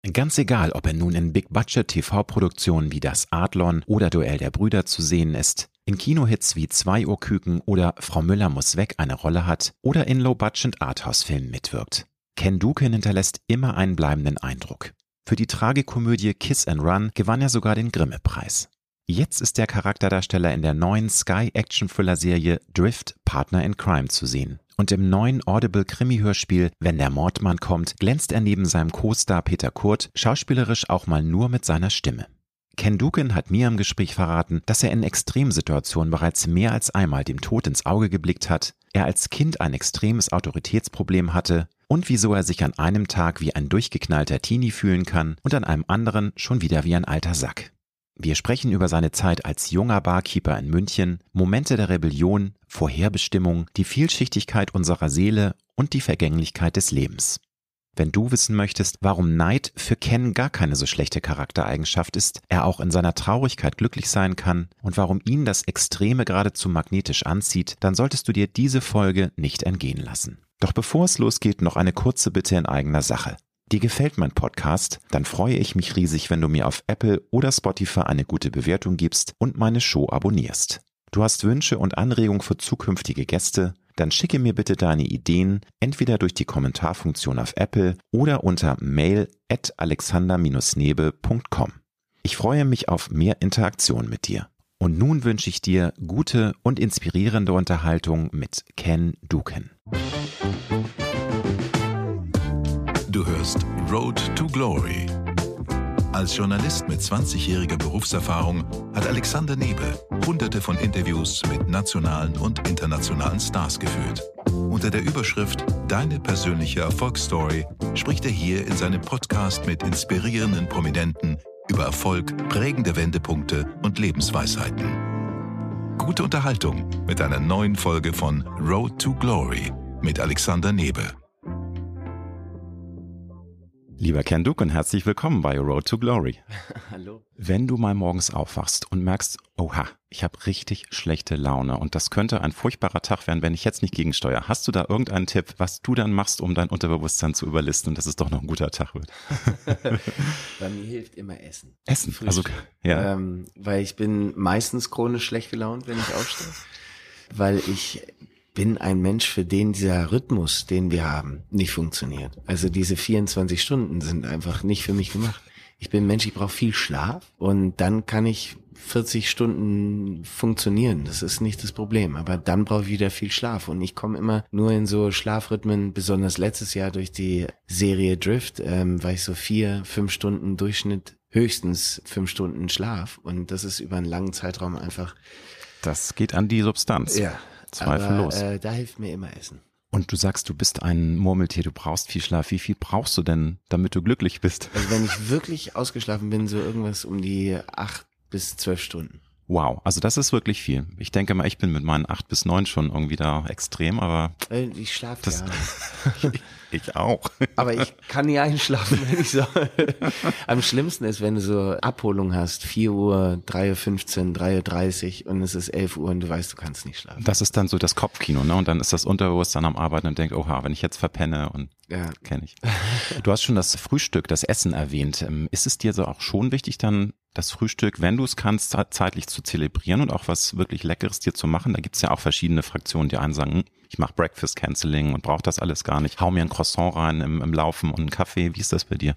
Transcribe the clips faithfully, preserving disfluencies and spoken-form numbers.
Ganz egal, ob er nun in Big-Budget-T V-Produktionen wie Das Adlon oder Duell der Brüder zu sehen ist, in Kinohits wie Zwei Uhr Küken oder Frau Müller muss weg eine Rolle hat oder in Low-Budget-Arthouse-Filmen mitwirkt. Ken Duken hinterlässt immer einen bleibenden Eindruck. Für die Tragikomödie Kiss and Run gewann er sogar den Grimme-Preis. Jetzt ist der Charakterdarsteller in der neuen Sky-Action-Thriller-Serie Drift Partner in Crime zu sehen. Und im neuen Audible-Krimi-Hörspiel Wenn der Mordmann kommt, glänzt er neben seinem Co-Star Peter Kurt schauspielerisch auch mal nur mit seiner Stimme. Ken Duken hat mir im Gespräch verraten, dass er in Extremsituationen bereits mehr als einmal dem Tod ins Auge geblickt hat, er als Kind ein extremes Autoritätsproblem hatte und wieso er sich an einem Tag wie ein durchgeknallter Teenie fühlen kann und an einem anderen schon wieder wie ein alter Sack. Wir sprechen über seine Zeit als junger Barkeeper in München, Momente der Rebellion, Vorherbestimmung, die Vielschichtigkeit unserer Seele und die Vergänglichkeit des Lebens. Wenn du wissen möchtest, warum Neid für Ken gar keine so schlechte Charaktereigenschaft ist, er auch in seiner Traurigkeit glücklich sein kann und warum ihn das Extreme geradezu magnetisch anzieht, dann solltest du dir diese Folge nicht entgehen lassen. Doch bevor es losgeht, noch eine kurze Bitte in eigener Sache. Dir gefällt mein Podcast? Dann freue ich mich riesig, wenn du mir auf Apple oder Spotify eine gute Bewertung gibst und meine Show abonnierst. Du hast Wünsche und Anregungen für zukünftige Gäste? Dann schicke mir bitte deine Ideen entweder durch die Kommentarfunktion auf Apple oder unter mail at alexander nebe punkt com. Ich freue mich auf mehr Interaktion mit dir. Und nun wünsche ich dir gute und inspirierende Unterhaltung mit Ken Duken. Du hörst Road to Glory. Als Journalist mit zwanzigjähriger Berufserfahrung hat Alexander Nebe hunderte von Interviews mit nationalen und internationalen Stars geführt. Unter der Überschrift Deine persönliche Erfolgsstory spricht er hier in seinem Podcast mit inspirierenden Prominenten über Erfolg, prägende Wendepunkte und Lebensweisheiten. Gute Unterhaltung mit einer neuen Folge von Road to Glory mit Alexander Nebe. Lieber Ken Duken, herzlich willkommen bei Road to Glory. Hallo. Wenn du mal morgens aufwachst und merkst, oha, ich habe richtig schlechte Laune und das könnte ein furchtbarer Tag werden, wenn ich jetzt nicht gegensteuere. Hast du da irgendeinen Tipp, was du dann machst, um dein Unterbewusstsein zu überlisten, dass es doch noch ein guter Tag wird? Bei mir hilft immer Essen. Essen? Frühstück. Also, ja. Ähm, weil ich bin meistens chronisch schlecht gelaunt, wenn ich aufstehe. Weil ich bin ein Mensch, für den dieser Rhythmus, den wir haben, nicht funktioniert. Also diese vierundzwanzig Stunden sind einfach nicht für mich gemacht. Ich bin ein Mensch, ich brauche viel Schlaf und dann kann ich vierzig Stunden funktionieren. Das ist nicht das Problem. Aber dann brauche ich wieder viel Schlaf und ich komme immer nur in so Schlafrhythmen, besonders letztes Jahr durch die Serie Drift, ähm, war ich so vier, fünf Stunden Durchschnitt, höchstens fünf Stunden Schlaf und das ist über einen langen Zeitraum einfach. Das geht an die Substanz. Ja. Zweifellos. Aber äh, da hilft mir immer Essen. Und du sagst, du bist ein Murmeltier, du brauchst viel Schlaf. Wie viel brauchst du denn, damit du glücklich bist? Also wenn ich wirklich ausgeschlafen bin, so irgendwas um die acht bis zwölf Stunden. Wow, also das ist wirklich viel. Ich denke mal, ich bin mit meinen acht bis neun schon irgendwie da extrem, aber Weil ich schlafe das, ja. ich auch. Aber ich kann nie einschlafen, wenn ich so. Am schlimmsten ist, wenn du so Abholung hast, vier Uhr, drei Uhr fünfzehn, drei Uhr dreißig und es ist elf Uhr und du weißt, du kannst nicht schlafen. Das ist dann so das Kopfkino, ne? Und dann ist das Unterbewusstsein am Arbeiten und denkt, oha, wenn ich jetzt verpenne und ja. Kenne ich. Du hast schon das Frühstück, das Essen erwähnt. Ist es dir so auch schon wichtig, dann das Frühstück, wenn du es kannst, zeitlich zu zelebrieren und auch was wirklich Leckeres dir zu machen? Da gibt es ja auch verschiedene Fraktionen, die einen sagen, ich mache Breakfast Canceling und brauche das alles gar nicht. Hau mir ein Croissant rein im, im Laufen und einen Kaffee. Wie ist das bei dir?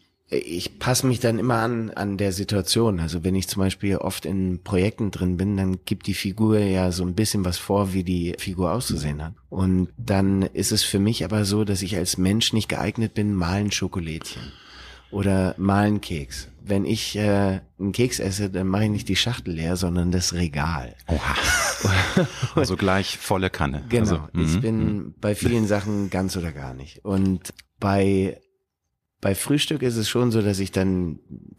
Ich passe mich dann immer an an der Situation. Also wenn ich zum Beispiel oft in Projekten drin bin, dann gibt die Figur ja so ein bisschen was vor, wie die Figur auszusehen hat. Und dann ist es für mich aber so, dass ich als Mensch nicht geeignet bin, mal ein Schokolädchen oder mal einen Keks. Wenn ich äh, einen Keks esse, dann mache ich nicht die Schachtel leer, sondern das Regal. Oha. Also gleich volle Kanne. Genau. Also, ich bin bei vielen Sachen ganz oder gar nicht. Und bei Bei Frühstück ist es schon so, dass ich dann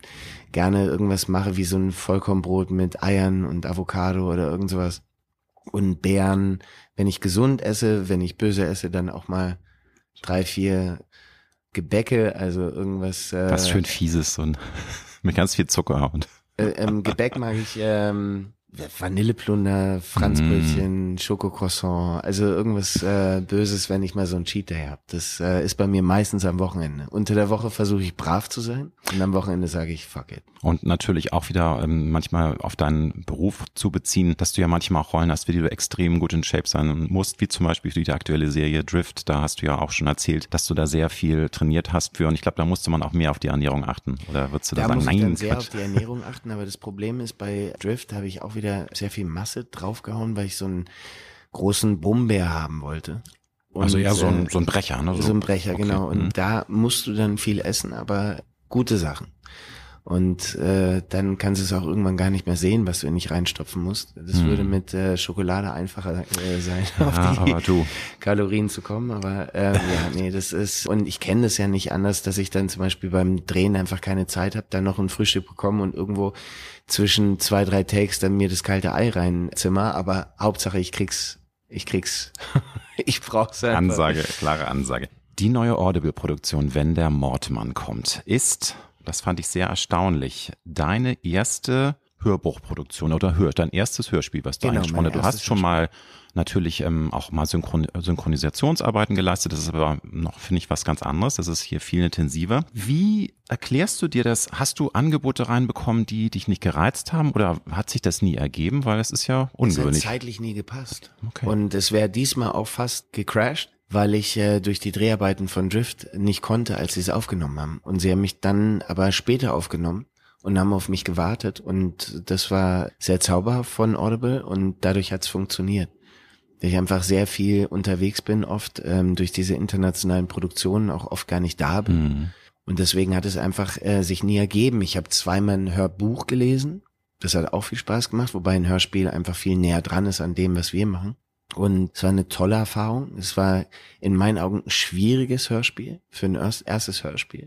gerne irgendwas mache, wie so ein Vollkornbrot mit Eiern und Avocado oder irgend sowas. Und Beeren. Wenn ich gesund esse, wenn ich böse esse, dann auch mal drei, vier Gebäcke, also irgendwas. Was äh, schön Fieses und mit ganz viel Zucker. Und äh, ähm, Gebäck mag ich ähm, Vanilleplunder, Franzbrötchen, mm. Schokocroissant, also irgendwas äh, Böses, wenn ich mal so ein Cheat Day habe. Das äh, ist bei mir meistens am Wochenende. Unter der Woche versuche ich brav zu sein und am Wochenende sage ich fuck it. Und natürlich auch wieder ähm, manchmal auf deinen Beruf zu beziehen, dass du ja manchmal auch Rollen hast, für die du extrem gut in Shape sein musst, wie zum Beispiel für die aktuelle Serie Drift. Da hast du ja auch schon erzählt, dass du da sehr viel trainiert hast für und ich glaube, da musste man auch mehr auf die Ernährung achten. Oder würdest du da, da sagen, muss ich nein, dann sehr Quatsch. auf die Ernährung achten, aber das Problem ist, bei Drift habe ich auch wieder sehr viel Masse draufgehauen, weil ich so einen großen Brummbär haben wollte. Und, also eher so ein, so ein Brecher, ne? So, so ein Brecher, okay. genau. Und mhm. da musst du dann viel essen, aber gute Sachen. Und äh, dann kannst du es auch irgendwann gar nicht mehr sehen, was du in dich reinstopfen musst. Das hm. würde mit äh, Schokolade einfacher äh, sein, ja, auf die aber du. Kalorien zu kommen. Aber äh, ja, nee, das ist, und ich kenne das ja nicht anders, dass ich dann zum Beispiel beim Drehen einfach keine Zeit habe, dann noch ein Frühstück bekommen und irgendwo zwischen zwei, drei Takes dann mir das kalte Ei reinzimmer. Aber Hauptsache ich krieg's, ich krieg's. Ich brauch's einfach. Ansage, klare Ansage. Die neue Audible-Produktion Wenn der Mordmann kommt, ist... Das fand ich sehr erstaunlich. Deine erste Hörbuchproduktion oder Hör, dein erstes Hörspiel, was du genau, eingesprochen hast. Du hast schon mal natürlich ähm, auch mal Synchron- Synchronisationsarbeiten geleistet. Das ist aber noch, finde ich, was ganz anderes. Das ist hier viel intensiver. Wie erklärst du dir das? Hast du Angebote reinbekommen, die dich nicht gereizt haben oder hat sich das nie ergeben? Weil es ist ja ungewöhnlich. Es hat zeitlich nie gepasst. Okay. Und es wäre diesmal auch fast gecrashed, weil ich äh, durch die Dreharbeiten von Drift nicht konnte, als sie es aufgenommen haben. Und sie haben mich dann aber später aufgenommen und haben auf mich gewartet. Und das war sehr zauberhaft von Audible und dadurch hat es funktioniert. Weil ich einfach sehr viel unterwegs bin, oft ähm, durch diese internationalen Produktionen auch oft gar nicht da bin. Mhm. Und deswegen hat es einfach äh, sich nie ergeben. Ich habe zweimal ein Hörbuch gelesen. Das hat auch viel Spaß gemacht, wobei ein Hörspiel einfach viel näher dran ist an dem, was wir machen. Und es war eine tolle Erfahrung. Es war in meinen Augen ein schwieriges Hörspiel, für ein erstes Hörspiel.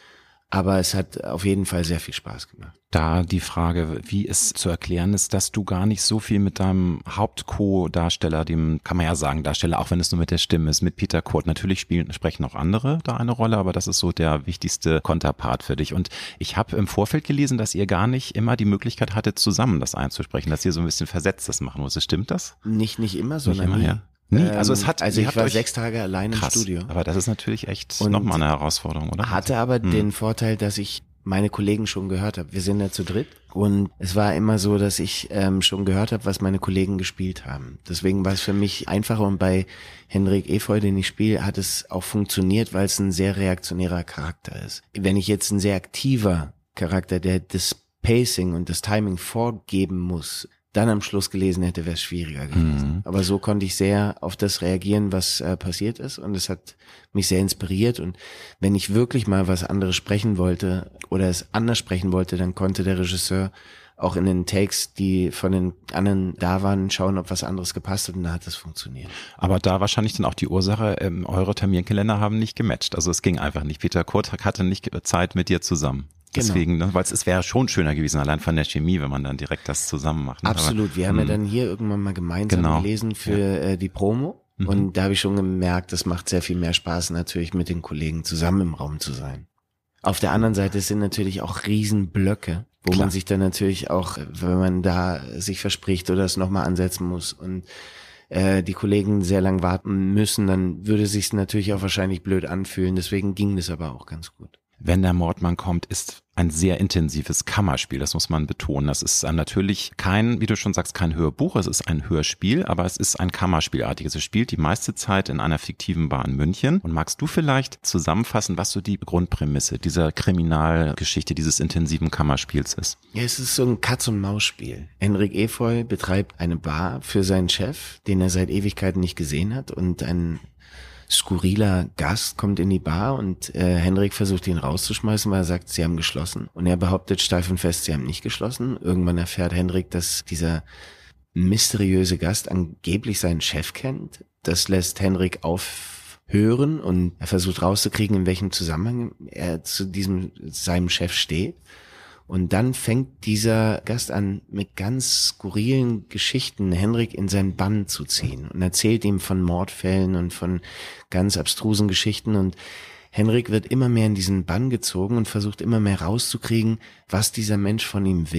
Aber es hat auf jeden Fall sehr viel Spaß gemacht. Da die Frage, wie es zu erklären ist, dass du gar nicht so viel mit deinem Haupt-Co-Darsteller, dem kann man ja sagen Darsteller, auch wenn es nur mit der Stimme ist, mit Peter Kurt. Natürlich spielen, sprechen auch andere da eine Rolle, aber das ist so der wichtigste Konterpart für dich. Und ich habe im Vorfeld gelesen, dass ihr gar nicht immer die Möglichkeit hattet, zusammen das einzusprechen, dass ihr so ein bisschen versetzt das machen musstet. Stimmt das? Nicht, nicht immer, sondern nicht immer, nie. Ja. Nie, also es hat, also ich war sechs Tage allein im Studio. Aber das ist natürlich echt nochmal eine Herausforderung, oder? Hatte aber hm. den Vorteil, dass ich meine Kollegen schon gehört habe. Wir sind ja zu dritt und es war immer so, dass ich ähm, schon gehört habe, was meine Kollegen gespielt haben. Deswegen war es für mich einfacher und bei Henrik Efeu, den ich spiele, hat es auch funktioniert, weil es ein sehr reaktionärer Charakter ist. Wenn ich jetzt ein sehr aktiver Charakter, der das Pacing und das Timing vorgeben muss, dann am Schluss gelesen hätte, wäre es schwieriger gewesen. Mhm. Aber so konnte ich sehr auf das reagieren, was äh, passiert ist und es hat mich sehr inspiriert und wenn ich wirklich mal was anderes sprechen wollte oder es anders sprechen wollte, dann konnte der Regisseur auch in den Takes, die von den anderen da waren, schauen, ob was anderes gepasst hat und dann hat das funktioniert. Aber da wahrscheinlich dann auch die Ursache, ähm, eure Terminkalender haben nicht gematcht. Also es ging einfach nicht. Peter Kurt hatte nicht Zeit mit dir zusammen. Deswegen, genau. Weil es, es wäre schon schöner gewesen, allein von der Chemie, wenn man dann direkt das zusammen macht. Absolut, aber, wir haben ja dann hier irgendwann mal gemeinsam genau. gelesen für ja. äh, die Promo mhm. und da habe ich schon gemerkt, das macht sehr viel mehr Spaß natürlich mit den Kollegen zusammen im Raum zu sein. Auf der anderen Seite sind natürlich auch Riesenblöcke, wo Klar. man sich dann natürlich auch, wenn man da sich verspricht oder es nochmal ansetzen muss und äh, die Kollegen sehr lang warten müssen, dann würde es sich natürlich auch wahrscheinlich blöd anfühlen, deswegen ging das aber auch ganz gut. Wenn der Mordmann kommt, ist ein sehr intensives Kammerspiel, das muss man betonen. Das ist natürlich kein, wie du schon sagst, kein Hörbuch, es ist ein Hörspiel, aber es ist ein Kammerspielartiges. Es spielt die meiste Zeit in einer fiktiven Bar in München. Und magst du vielleicht zusammenfassen, was so die Grundprämisse dieser Kriminalgeschichte, dieses intensiven Kammerspiels ist? Ja, es ist so ein Katz-und-Maus-Spiel. Henrik Efeu betreibt eine Bar für seinen Chef, den er seit Ewigkeiten nicht gesehen hat und ein skurriler Gast kommt in die Bar und äh, Henrik versucht ihn rauszuschmeißen, weil er sagt, sie haben geschlossen. Und er behauptet steif und fest, sie haben nicht geschlossen. Irgendwann erfährt Henrik, dass dieser mysteriöse Gast angeblich seinen Chef kennt. Das lässt Henrik aufhören und er versucht rauszukriegen, in welchem Zusammenhang er zu diesem seinem Chef steht. Und dann fängt dieser Gast an, mit ganz skurrilen Geschichten Henrik in seinen Bann zu ziehen und erzählt ihm von Mordfällen und von ganz abstrusen Geschichten. Und Henrik wird immer mehr in diesen Bann gezogen und versucht immer mehr rauszukriegen, was dieser Mensch von ihm will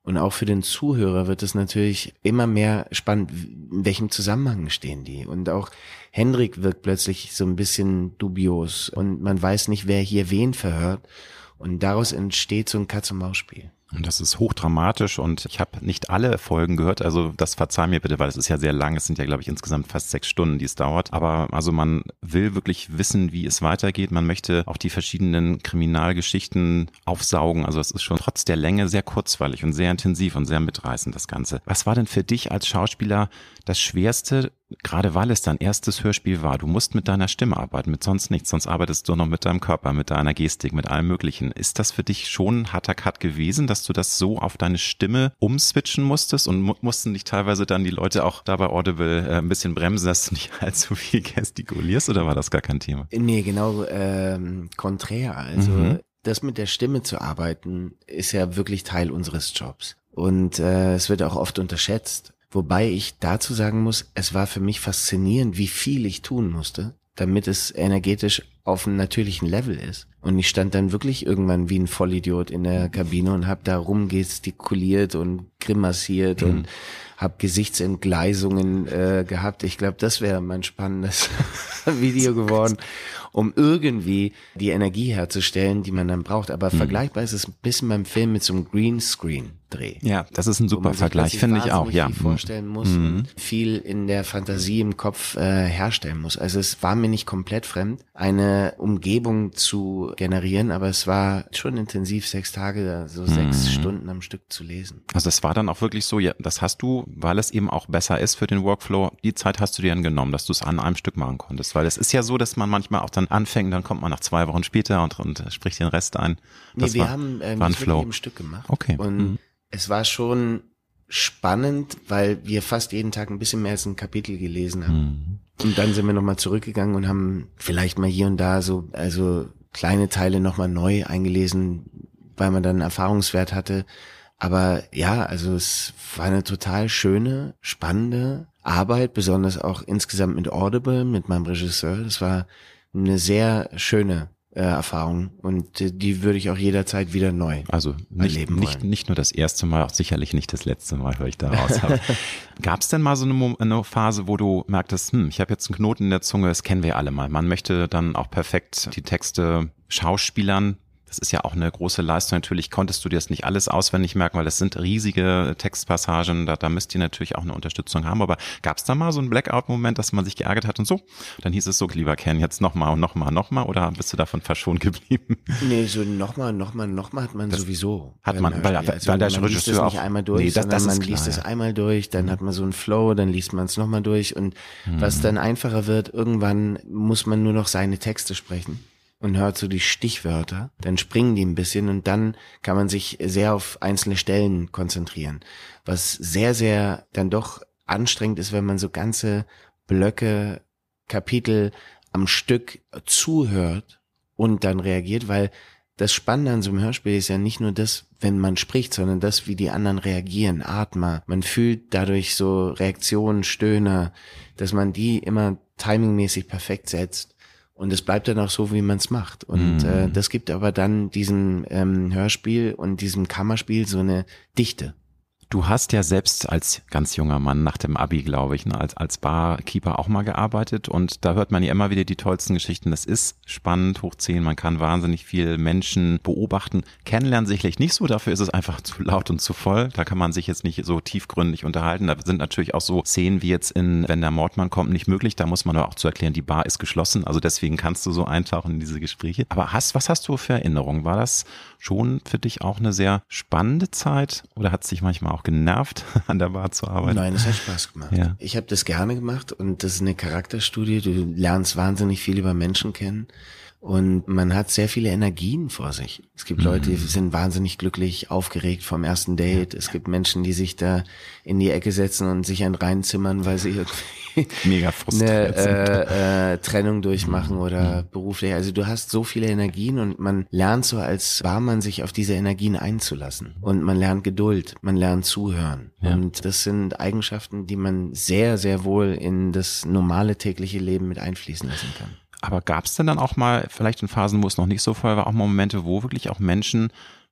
Und auch für den Zuhörer wird es natürlich immer mehr spannend, in welchem Zusammenhang stehen die. Und auch Hendrik wirkt plötzlich so ein bisschen dubios und man weiß nicht, wer hier wen verhört. Und daraus entsteht so ein Katz-und-Maus-Spiel. Und das ist hochdramatisch und ich habe nicht alle Folgen gehört, also das verzeih mir bitte, weil es ist ja sehr lang, es sind ja glaube ich insgesamt fast sechs Stunden, die es dauert, aber also man will wirklich wissen, wie es weitergeht, man möchte auch die verschiedenen Kriminalgeschichten aufsaugen, also es ist schon trotz der Länge sehr kurzweilig und sehr intensiv und sehr mitreißend das Ganze. Was war denn für dich als Schauspieler das Schwerste, gerade weil es dein erstes Hörspiel war? Du musst mit deiner Stimme arbeiten, mit sonst nichts, sonst arbeitest du noch mit deinem Körper, mit deiner Gestik, mit allem Möglichen. Ist das für dich schon ein harter Cut gewesen, dass du das so auf deine Stimme umswitchen musstest und mu- mussten dich teilweise dann die Leute auch da bei Audible äh, ein bisschen bremsen, dass du nicht allzu viel gestikulierst oder war das gar kein Thema? Nee, genau ähm, konträr. Also Mhm. das mit der Stimme zu arbeiten, ist ja wirklich Teil unseres Jobs. Und äh, es wird auch oft unterschätzt. Wobei ich dazu sagen muss, es war für mich faszinierend, wie viel ich tun musste, damit es energetisch auf einem natürlichen Level ist. Und ich stand dann wirklich irgendwann wie ein Vollidiot in der Kabine und habe da rumgestikuliert und grimassiert mhm. und habe Gesichtsentgleisungen äh, gehabt. Ich glaube, das wäre mein spannendes Video geworden, um irgendwie die Energie herzustellen, die man dann braucht. Aber mhm. vergleichbar ist es ein bisschen beim Film mit so einem Greenscreen-Dreh. Ja, das ist ein super Vergleich, finde ich auch. Ja, viel vorstellen muss mhm. und viel in der Fantasie im Kopf äh, herstellen muss. Also es war mir nicht komplett fremd, eine Umgebung zu generieren, aber es war schon intensiv, sechs Tage, so sechs mhm. Stunden am Stück zu lesen. Also das war dann auch wirklich so, ja, das hast du, weil es eben auch besser ist für den Workflow, die Zeit hast du dir dann genommen, dass du es an einem Stück machen konntest, weil es ist ja so, dass man manchmal auch dann anfängt, dann kommt man nach zwei Wochen später und, und spricht den Rest ein. Das nee, wir war, haben ähm, war ein das Flow. im Stück gemacht. Okay. Und mhm. es war schon spannend, weil wir fast jeden Tag ein bisschen mehr als ein Kapitel gelesen haben. Mhm. Und dann sind wir nochmal zurückgegangen und haben vielleicht mal hier und da so, also kleine Teile nochmal neu eingelesen, weil man dann einen Erfahrungswert hatte. Aber ja, also es war eine total schöne, spannende Arbeit, besonders auch insgesamt mit Audible, mit meinem Regisseur. Das war eine sehr schöne äh, Erfahrung und die, die würde ich auch jederzeit wieder neu also nicht, erleben nicht, wollen. nicht nur das erste Mal, auch sicherlich nicht das letzte Mal, höre ich da raus. Gab es denn mal so eine, Mo- eine Phase, wo du merktest, hm, ich habe jetzt einen Knoten in der Zunge, das kennen wir ja alle mal. Man möchte dann auch perfekt die Texte schauspielern. Das ist ja auch eine große Leistung. Natürlich konntest du dir das nicht alles auswendig merken, weil das sind riesige Textpassagen. Da, da müsst ihr natürlich auch eine Unterstützung haben. Aber gab es da mal so einen Blackout-Moment, dass man sich geärgert hat und so? Dann hieß es so, lieber Ken, jetzt nochmal und nochmal, nochmal. Oder bist du davon verschont geblieben? Nee, so nochmal, nochmal, nochmal hat man Das sowieso. hat man, weil, Also weil der man liest Regisseur es auch nicht einmal durch, nee, das, sondern das man ist liest klar, es ja. einmal durch, dann hat man so einen Flow, dann liest man es nochmal durch und mhm. was dann einfacher wird, irgendwann muss man nur noch seine Texte sprechen und hört so die Stichwörter, dann springen die ein bisschen und dann kann man sich sehr auf einzelne Stellen konzentrieren. Was sehr, sehr dann doch anstrengend ist, wenn man so ganze Blöcke, Kapitel am Stück zuhört und dann reagiert, weil das Spannende an so einem Hörspiel ist ja nicht nur das, wenn man spricht, sondern das, wie die anderen reagieren, Atmer. Man fühlt dadurch so Reaktionen, Stöhner, dass man die immer timingmäßig perfekt setzt. Und es bleibt dann auch so, wie man es macht. Und Mhm. äh, das gibt aber dann diesem ähm, Hörspiel und diesem Kammerspiel so eine Dichte. Du hast ja selbst als ganz junger Mann nach dem Abi, glaube ich, ne, als, als Barkeeper auch mal gearbeitet und da hört man ja immer wieder die tollsten Geschichten. Das ist spannend, hoch zehn, man kann wahnsinnig viel Menschen beobachten. Kennenlernen sicherlich nicht so, dafür ist es einfach zu laut und zu voll. Da kann man sich jetzt nicht so tiefgründig unterhalten. Da sind natürlich auch so Szenen wie jetzt in Wenn der Mordmann kommt nicht möglich. Da muss man aber auch zu erklären, die Bar ist geschlossen. Also deswegen kannst du so eintauchen in diese Gespräche. Aber hast, was hast du für Erinnerungen? War das schon für dich auch eine sehr spannende Zeit oder hat es dich manchmal auch genervt, an der Bar zu arbeiten? Nein, es hat Spaß gemacht. Ja. Ich habe das gerne gemacht und das ist eine Charakterstudie. Du lernst wahnsinnig viel über Menschen kennen und man hat sehr viele Energien vor sich. Es gibt mhm. Leute, die sind wahnsinnig glücklich, aufgeregt vom ersten Date. Es gibt Menschen, die sich da in die Ecke setzen und sich einen reinzimmern, weil sie irgendwie mega frustriert eine sind. äh, äh, Trennung durchmachen oder beruflich. Also du hast so viele Energien und man lernt so als Barmann sich auf diese Energien einzulassen. Und man lernt Geduld, man lernt zuhören. Ja. Und das sind Eigenschaften, die man sehr, sehr wohl in das normale tägliche Leben mit einfließen lassen kann. Aber gab es denn dann auch mal, vielleicht in Phasen, wo es noch nicht so voll war, auch mal Momente, wo wirklich auch Menschen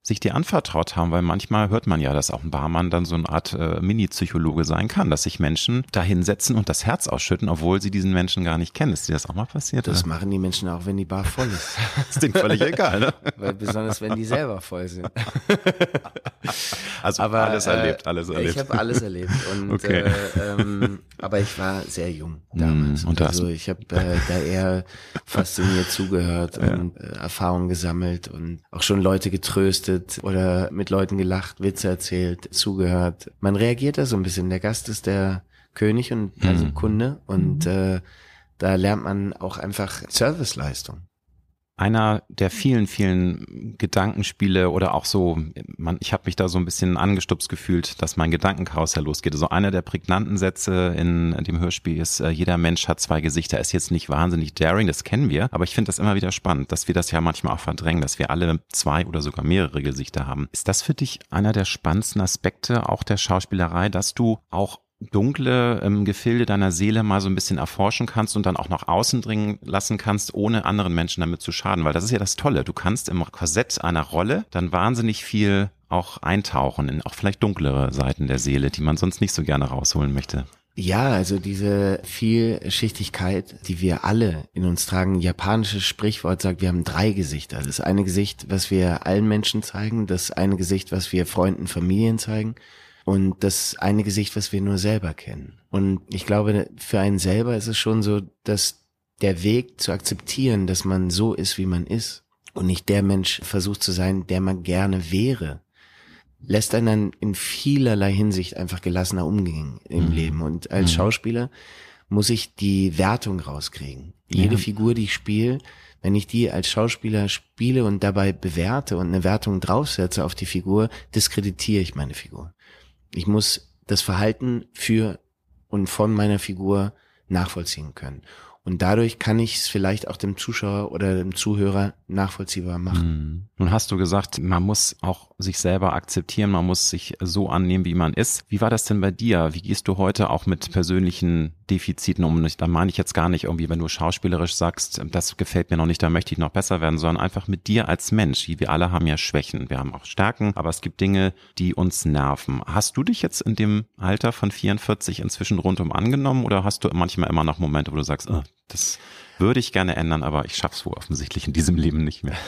sich dir anvertraut haben, weil manchmal hört man ja, dass auch ein Barmann dann so eine Art äh, Mini-Psychologe sein kann, dass sich Menschen da hinsetzen und das Herz ausschütten, obwohl sie diesen Menschen gar nicht kennen. Ist dir das auch mal passiert? Das oder? machen die Menschen auch, wenn die Bar voll ist. Das ist denen völlig egal, ne? Weil besonders, wenn die selber voll sind. Also aber, alles erlebt, alles erlebt. Ich habe alles erlebt. Und, okay. äh, ähm, aber ich war sehr jung damals. Mm, und also ich habe äh, da eher fasziniert zugehört ja. und äh, Erfahrungen gesammelt und auch schon Leute getröstet oder mit Leuten gelacht, Witze erzählt, zugehört. Man reagiert da so ein bisschen. Der Gast ist der König und also mm. Kunde und äh, da lernt man auch einfach Serviceleistung. Einer der vielen, vielen Gedankenspiele oder auch so, man, ich habe mich da so ein bisschen angestupst gefühlt, dass mein Gedankenkarussell losgeht. Also einer der prägnanten Sätze in dem Hörspiel ist, äh, jeder Mensch hat zwei Gesichter. Ist jetzt nicht wahnsinnig daring, das kennen wir, aber ich finde das immer wieder spannend, dass wir das ja manchmal auch verdrängen, dass wir alle zwei oder sogar mehrere Gesichter haben. Ist das für dich einer der spannendsten Aspekte auch der Schauspielerei, dass du auch dunkle ähm, Gefilde deiner Seele mal so ein bisschen erforschen kannst und dann auch nach außen dringen lassen kannst, ohne anderen Menschen damit zu schaden, weil das ist ja das Tolle. Du kannst im Korsett einer Rolle dann wahnsinnig viel auch eintauchen in auch vielleicht dunklere Seiten der Seele, die man sonst nicht so gerne rausholen möchte. Ja, also diese Vielschichtigkeit, die wir alle in uns tragen. Ein japanisches Sprichwort sagt, wir haben drei Gesichter. Das eine Gesicht, was wir allen Menschen zeigen, das eine Gesicht, was wir Freunden, Familien zeigen und das eine Gesicht, was wir nur selber kennen. Und ich glaube, für einen selber ist es schon so, dass der Weg zu akzeptieren, dass man so ist, wie man ist und nicht der Mensch versucht zu sein, der man gerne wäre, lässt einen dann in vielerlei Hinsicht einfach gelassener umgehen im mhm. Leben. Und als mhm. Schauspieler muss ich die Wertung rauskriegen. Jede ja. Figur, die ich spiele, wenn ich die als Schauspieler spiele und dabei bewerte und eine Wertung draufsetze auf die Figur, diskreditiere ich meine Figur. Ich muss das Verhalten für und von meiner Figur nachvollziehen können. Und dadurch kann ich es vielleicht auch dem Zuschauer oder dem Zuhörer nachvollziehbar machen. Hm. Nun hast du gesagt, man muss auch sich selber akzeptieren, man muss sich so annehmen, wie man ist. Wie war das denn bei dir? Wie gehst du heute auch mit persönlichen Defiziten um? Da meine ich jetzt gar nicht irgendwie, wenn du schauspielerisch sagst, das gefällt mir noch nicht, da möchte ich noch besser werden, sondern einfach mit dir als Mensch. Wir alle haben ja Schwächen, wir haben auch Stärken, aber es gibt Dinge, die uns nerven. Hast du dich jetzt in dem Alter von vierundvierzig inzwischen rundum angenommen oder hast du manchmal immer noch Momente, wo du sagst, oh, das würde ich gerne ändern, aber ich schaff's wohl offensichtlich in diesem Leben nicht mehr.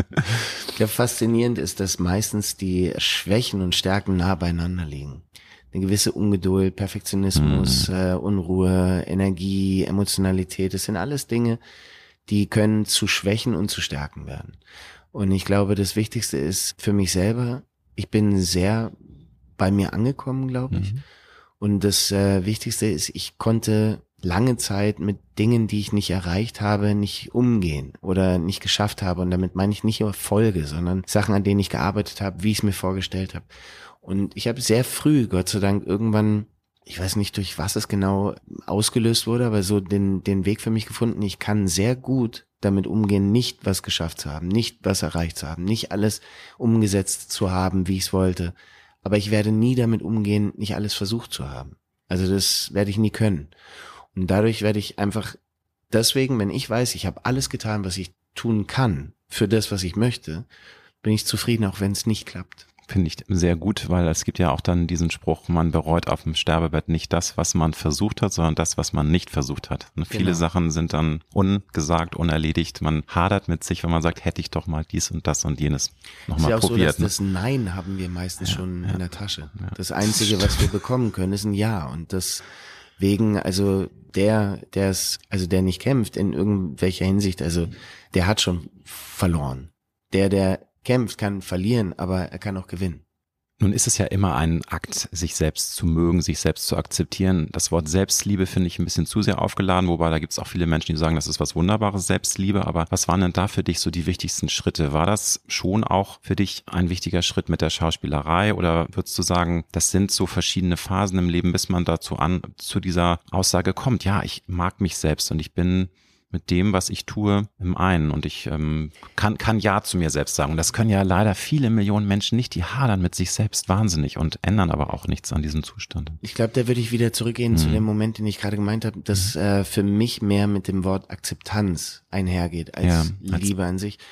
Ich glaube, faszinierend ist, dass meistens die Schwächen und Stärken nah beieinander liegen. Eine gewisse Ungeduld, Perfektionismus, mm. äh, Unruhe, Energie, Emotionalität, das sind alles Dinge, die können zu Schwächen und zu Stärken werden. Und ich glaube, das Wichtigste ist für mich selber, ich bin sehr bei mir angekommen, glaube ich. Mm. Und das äh, Wichtigste ist, ich konnte lange Zeit mit Dingen, die ich nicht erreicht habe, nicht umgehen oder nicht geschafft habe. Und damit meine ich nicht Erfolge, sondern Sachen, an denen ich gearbeitet habe, wie ich es mir vorgestellt habe. Und ich habe sehr früh, Gott sei Dank, irgendwann, ich weiß nicht, durch was es genau ausgelöst wurde, aber so den, den Weg für mich gefunden. Ich kann sehr gut damit umgehen, nicht was geschafft zu haben, nicht was erreicht zu haben, nicht alles umgesetzt zu haben, wie ich es wollte. Aber ich werde nie damit umgehen, nicht alles versucht zu haben. Also das werde ich nie können. Und dadurch werde ich einfach, deswegen, wenn ich weiß, ich habe alles getan, was ich tun kann für das, was ich möchte, bin ich zufrieden, auch wenn es nicht klappt. Finde ich sehr gut, weil es gibt ja auch dann diesen Spruch, man bereut auf dem Sterbebett nicht das, was man versucht hat, sondern das, was man nicht versucht hat. Und viele genau. Sachen sind dann ungesagt, unerledigt. Man hadert mit sich, wenn man sagt, hätte ich doch mal dies und das und jenes nochmal ja probiert. So, das Nein haben wir meistens ja, schon ja, in der Tasche. Ja. Das Einzige, was wir bekommen können, ist ein Ja. Und deswegen, also der, der es, also der nicht kämpft in irgendwelcher Hinsicht, also der hat schon verloren. Der, der kämpft, kann verlieren, aber er kann auch gewinnen. Nun ist es ja immer ein Akt, sich selbst zu mögen, sich selbst zu akzeptieren. Das Wort Selbstliebe finde ich ein bisschen zu sehr aufgeladen, wobei da gibt es auch viele Menschen, die sagen, das ist was Wunderbares, Selbstliebe. Aber was waren denn da für dich so die wichtigsten Schritte? War das schon auch für dich ein wichtiger Schritt mit der Schauspielerei oder würdest du sagen, das sind so verschiedene Phasen im Leben, bis man dazu an, zu dieser Aussage kommt, ja, ich mag mich selbst und ich bin mit dem, was ich tue, im einen und ich ähm, kann kann Ja zu mir selbst sagen. Und das können ja leider viele Millionen Menschen nicht, die hadern mit sich selbst wahnsinnig und ändern aber auch nichts an diesem Zustand. Ich glaube, da würde ich wieder zurückgehen mhm. zu dem Moment, den ich gerade gemeint habe, dass äh, für mich mehr mit dem Wort Akzeptanz einhergeht als, ja, als Liebe an sich.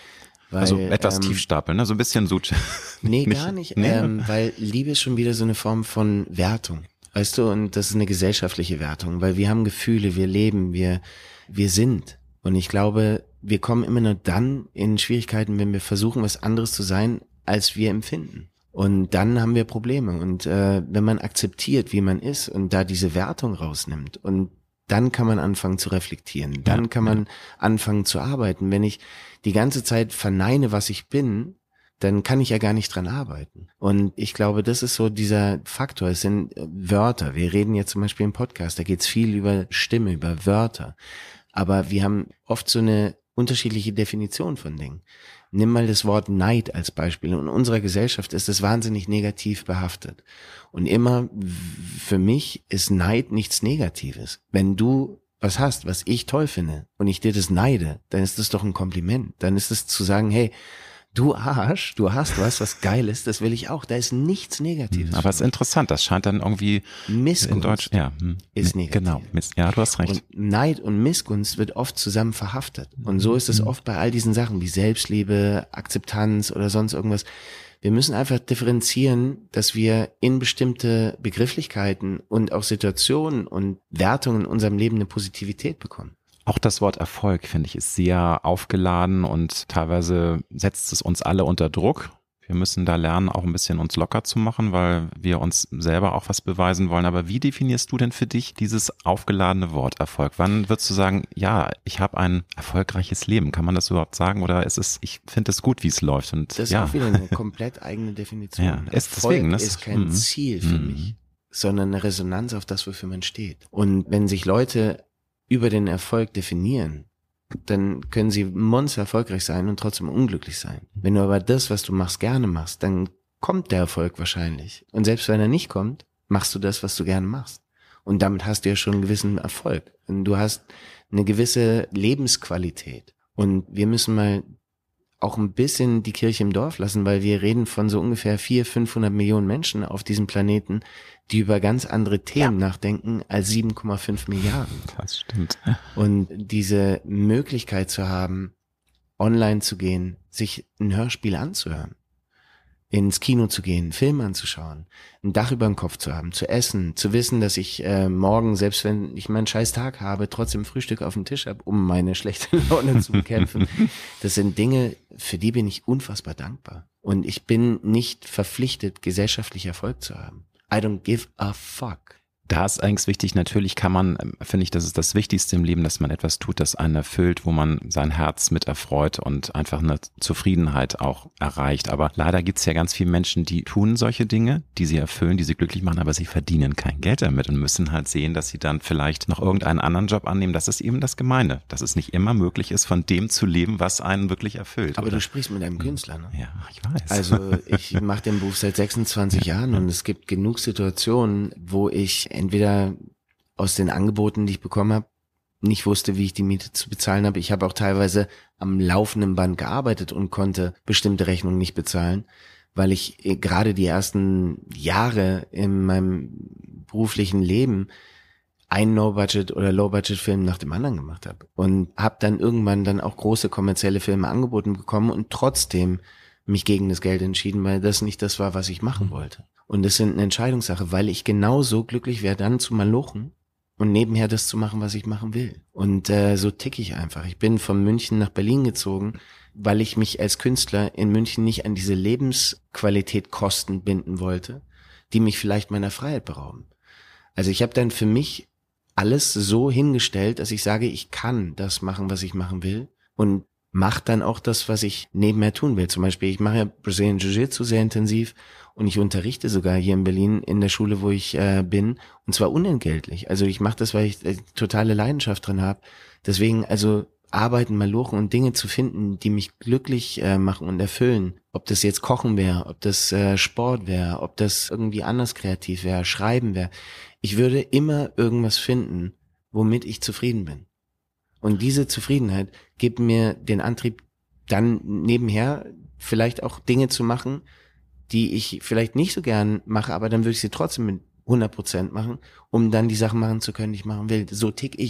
Weil, also etwas ähm, tief stapeln, ne? So ein bisschen so. Nee, gar nicht, nee. ähm, weil Liebe ist schon wieder so eine Form von Wertung, weißt du, und das ist eine gesellschaftliche Wertung, weil wir haben Gefühle, wir leben, wir, wir sind. Und ich glaube, wir kommen immer nur dann in Schwierigkeiten, wenn wir versuchen, was anderes zu sein, als wir empfinden. Und dann haben wir Probleme. Und äh, wenn man akzeptiert, wie man ist und da diese Wertung rausnimmt, und dann kann man anfangen zu reflektieren, dann ja, kann man ja. anfangen zu arbeiten. Wenn ich die ganze Zeit verneine, was ich bin, dann kann ich ja gar nicht dran arbeiten. Und ich glaube, das ist so dieser Faktor. Es sind Wörter. Wir reden jetzt zum Beispiel im Podcast, da geht es viel über Stimme, über Wörter. Aber wir haben oft so eine unterschiedliche Definition von Dingen. Nimm mal das Wort Neid als Beispiel. In unserer Gesellschaft ist es wahnsinnig negativ behaftet. Und immer, für mich ist Neid nichts Negatives. Wenn du was hast, was ich toll finde, und ich dir das neide, dann ist das doch ein Kompliment. Dann ist es zu sagen, hey, du Arsch, du hast was, was geil ist, das will ich auch. Da ist nichts Negatives. Aber es ist interessant, das scheint dann irgendwie Missgunst in Deutsch, ja, ist negativ. Genau, ja, du hast recht. Und Neid und Missgunst wird oft zusammen verhaftet. Und so ist es oft bei all diesen Sachen wie Selbstliebe, Akzeptanz oder sonst irgendwas. Wir müssen einfach differenzieren, dass wir in bestimmte Begrifflichkeiten und auch Situationen und Wertungen in unserem Leben eine Positivität bekommen. Auch das Wort Erfolg, finde ich, ist sehr aufgeladen und teilweise setzt es uns alle unter Druck. Wir müssen da lernen, auch ein bisschen uns locker zu machen, weil wir uns selber auch was beweisen wollen. Aber wie definierst du denn für dich dieses aufgeladene Wort Erfolg? Wann würdest du sagen, ja, ich habe ein erfolgreiches Leben? Kann man das überhaupt sagen? Oder ist es, ich finde es gut, wie es läuft? Und das ist ja. auch wieder eine komplett eigene Definition. Ja, ist Erfolg deswegen, das ist kein mhm. Ziel für mhm. mich, sondern eine Resonanz auf das, wofür man steht. Und wenn sich Leute über den Erfolg definieren, dann können sie monster erfolgreich sein und trotzdem unglücklich sein. Wenn du aber das, was du machst, gerne machst, dann kommt der Erfolg wahrscheinlich. Und selbst wenn er nicht kommt, machst du das, was du gerne machst. Und damit hast du ja schon einen gewissen Erfolg. Und du hast eine gewisse Lebensqualität. Und wir müssen mal auch ein bisschen die Kirche im Dorf lassen, weil wir reden von so ungefähr vierhundert, fünfhundert Millionen Menschen auf diesem Planeten, die über ganz andere Themen ja. nachdenken als sieben Komma fünf Milliarden. Das stimmt. Und diese Möglichkeit zu haben, online zu gehen, sich ein Hörspiel anzuhören, ins Kino zu gehen, einen Film anzuschauen, ein Dach über dem Kopf zu haben, zu essen, zu wissen, dass ich äh, morgen, selbst wenn ich meinen scheiß Tag habe, trotzdem Frühstück auf dem Tisch habe, um meine schlechte Laune zu bekämpfen. Das sind Dinge, für die bin ich unfassbar dankbar. Und ich bin nicht verpflichtet, gesellschaftlich Erfolg zu haben. I don't give a fuck. Da ist eigentlich wichtig, natürlich kann man, finde ich, das ist das Wichtigste im Leben, dass man etwas tut, das einen erfüllt, wo man sein Herz mit erfreut und einfach eine Zufriedenheit auch erreicht. Aber leider gibt es ja ganz viele Menschen, die tun solche Dinge, die sie erfüllen, die sie glücklich machen, aber sie verdienen kein Geld damit und müssen halt sehen, dass sie dann vielleicht noch irgendeinen anderen Job annehmen. Das ist eben das Gemeine, dass es nicht immer möglich ist, von dem zu leben, was einen wirklich erfüllt. Aber oder? Du sprichst mit einem Künstler, ne? Ja, ich weiß. Also ich mache den Beruf seit sechsundzwanzig Jahren und es gibt genug Situationen, wo ich entweder aus den Angeboten, die ich bekommen habe, nicht wusste, wie ich die Miete zu bezahlen habe. Ich habe auch teilweise am laufenden Band gearbeitet und konnte bestimmte Rechnungen nicht bezahlen, weil ich gerade die ersten Jahre in meinem beruflichen Leben ein No-Budget- oder Low-Budget-Film nach dem anderen gemacht habe und habe dann irgendwann dann auch große kommerzielle Filme angeboten bekommen und trotzdem mich gegen das Geld entschieden, weil das nicht das war, was ich machen wollte. Und das sind eine Entscheidungssache, weil ich genauso glücklich wäre, dann zu malochen und nebenher das zu machen, was ich machen will. Und äh, so tick ich einfach. Ich bin von München nach Berlin gezogen, weil ich mich als Künstler in München nicht an diese Lebensqualität Kosten binden wollte, die mich vielleicht meiner Freiheit berauben. Also ich habe dann für mich alles so hingestellt, dass ich sage, ich kann das machen, was ich machen will und mache dann auch das, was ich nebenher tun will. Zum Beispiel, ich mache ja Brazilian Jiu-Jitsu sehr intensiv und ich unterrichte sogar hier in Berlin in der Schule, wo ich äh, bin, und zwar unentgeltlich. Also ich mache das, weil ich äh, totale Leidenschaft drin habe. Deswegen also arbeiten, malochen und Dinge zu finden, die mich glücklich äh, machen und erfüllen. Ob das jetzt Kochen wäre, ob das äh, Sport wäre, ob das irgendwie anders kreativ wäre, Schreiben wäre. Ich würde immer irgendwas finden, womit ich zufrieden bin. Und diese Zufriedenheit gibt mir den Antrieb, dann nebenher vielleicht auch Dinge zu machen, die ich vielleicht nicht so gern mache, aber dann würde ich sie trotzdem mit hundert Prozent machen, um dann die Sachen machen zu können, die ich machen will. So tick ich.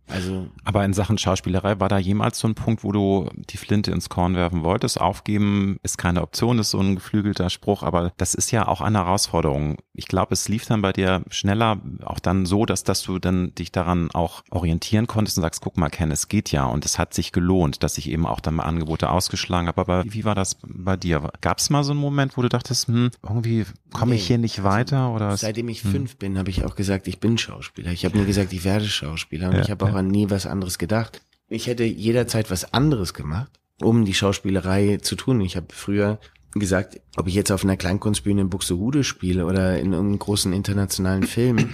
Also, aber in Sachen Schauspielerei, war da jemals so ein Punkt, wo du die Flinte ins Korn werfen wolltest? Aufgeben ist keine Option, ist so ein geflügelter Spruch, aber das ist ja auch eine Herausforderung. Ich glaube, es lief dann bei dir schneller auch dann so, dass, dass du dann dich daran auch orientieren konntest und sagst, guck mal, Ken, es geht ja und es hat sich gelohnt, dass ich eben auch dann mal Angebote ausgeschlagen habe. Aber wie war das bei dir? Gab es mal so einen Moment, wo du dachtest, hm, irgendwie komme ich nee. hier nicht weiter? Oder Seitdem ich hm. fünf bin, habe ich auch gesagt, ich bin Schauspieler. Ich habe nie gesagt, ich werde Schauspieler und Ja, ich habe auch ja. an nie was anderes gedacht. Ich hätte jederzeit was anderes gemacht, um die Schauspielerei zu tun. Ich habe früher gesagt, ob ich jetzt auf einer Kleinkunstbühne in Buxtehude spiele oder in irgendeinem großen internationalen Film,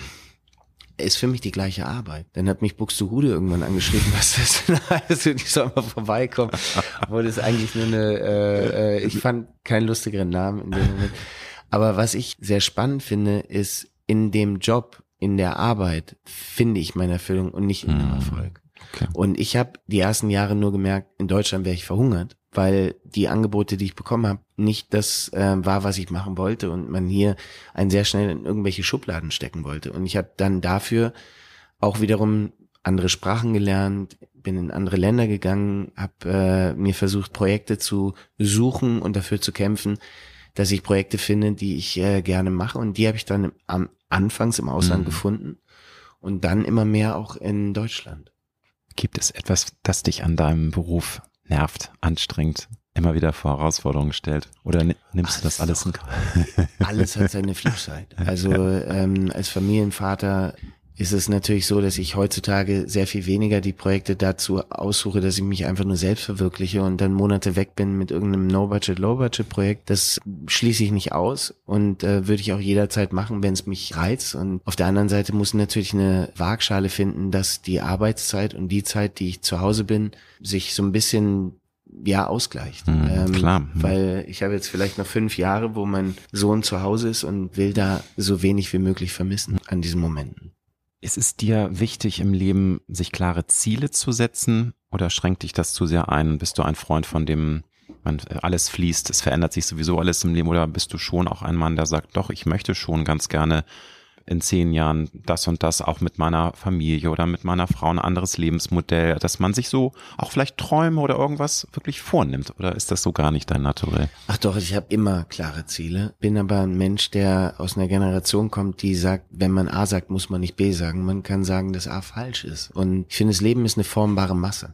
ist für mich die gleiche Arbeit. Dann hat mich Buxtehude irgendwann angeschrieben, was das denn heißt, ich soll mal vorbeikommen. Obwohl das eigentlich nur eine, äh, äh, ich fand keinen lustigeren Namen in dem Moment. Aber was ich sehr spannend finde, ist, in dem Job, in der Arbeit, finde ich meine Erfüllung und nicht in dem Erfolg. Okay. Und ich habe die ersten Jahre nur gemerkt, in Deutschland wäre ich verhungert, weil die Angebote, die ich bekommen habe, nicht das äh, war, was ich machen wollte und man hier einen sehr schnell in irgendwelche Schubladen stecken wollte. Und ich habe dann dafür auch wiederum andere Sprachen gelernt, bin in andere Länder gegangen, habe äh, mir versucht, Projekte zu suchen und dafür zu kämpfen, dass ich Projekte finde, die ich äh, gerne mache. Und die habe ich dann am Anfangs im Ausland Mhm. gefunden und dann immer mehr auch in Deutschland. Gibt es etwas, das dich an deinem Beruf nervt, anstrengt, immer wieder vor Herausforderungen stellt? Oder ni- nimmst du das alles in Kauf? Alles hat seine Flipside. Also ähm, als Familienvater ist es natürlich so, dass ich heutzutage sehr viel weniger die Projekte dazu aussuche, dass ich mich einfach nur selbst verwirkliche und dann Monate weg bin mit irgendeinem No-Budget, Low-Budget-Projekt. Das schließe ich nicht aus und äh, würde ich auch jederzeit machen, wenn es mich reizt. Und auf der anderen Seite muss natürlich eine Waagschale finden, dass die Arbeitszeit und die Zeit, die ich zu Hause bin, sich so ein bisschen ja ausgleicht. Mhm, ähm, klar. Mhm. Weil ich habe jetzt vielleicht noch fünf Jahre, wo mein Sohn zu Hause ist und will da so wenig wie möglich vermissen an diesen Momenten. Ist es dir wichtig im Leben, sich klare Ziele zu setzen oder schränkt dich das zu sehr ein? Bist du ein Freund von dem, man, alles fließt, es verändert sich sowieso alles im Leben, oder bist du schon auch ein Mann, der sagt, doch, ich möchte schon ganz gerne in zehn Jahren das und das auch mit meiner Familie oder mit meiner Frau ein anderes Lebensmodell, dass man sich so auch vielleicht Träume oder irgendwas wirklich vornimmt, oder ist das so gar nicht dein Naturell? Ach doch, ich habe immer klare Ziele, bin aber ein Mensch, der aus einer Generation kommt, die sagt, wenn man A sagt, muss man nicht B sagen. Man kann sagen, dass A falsch ist. Und ich finde, das Leben ist eine formbare Masse.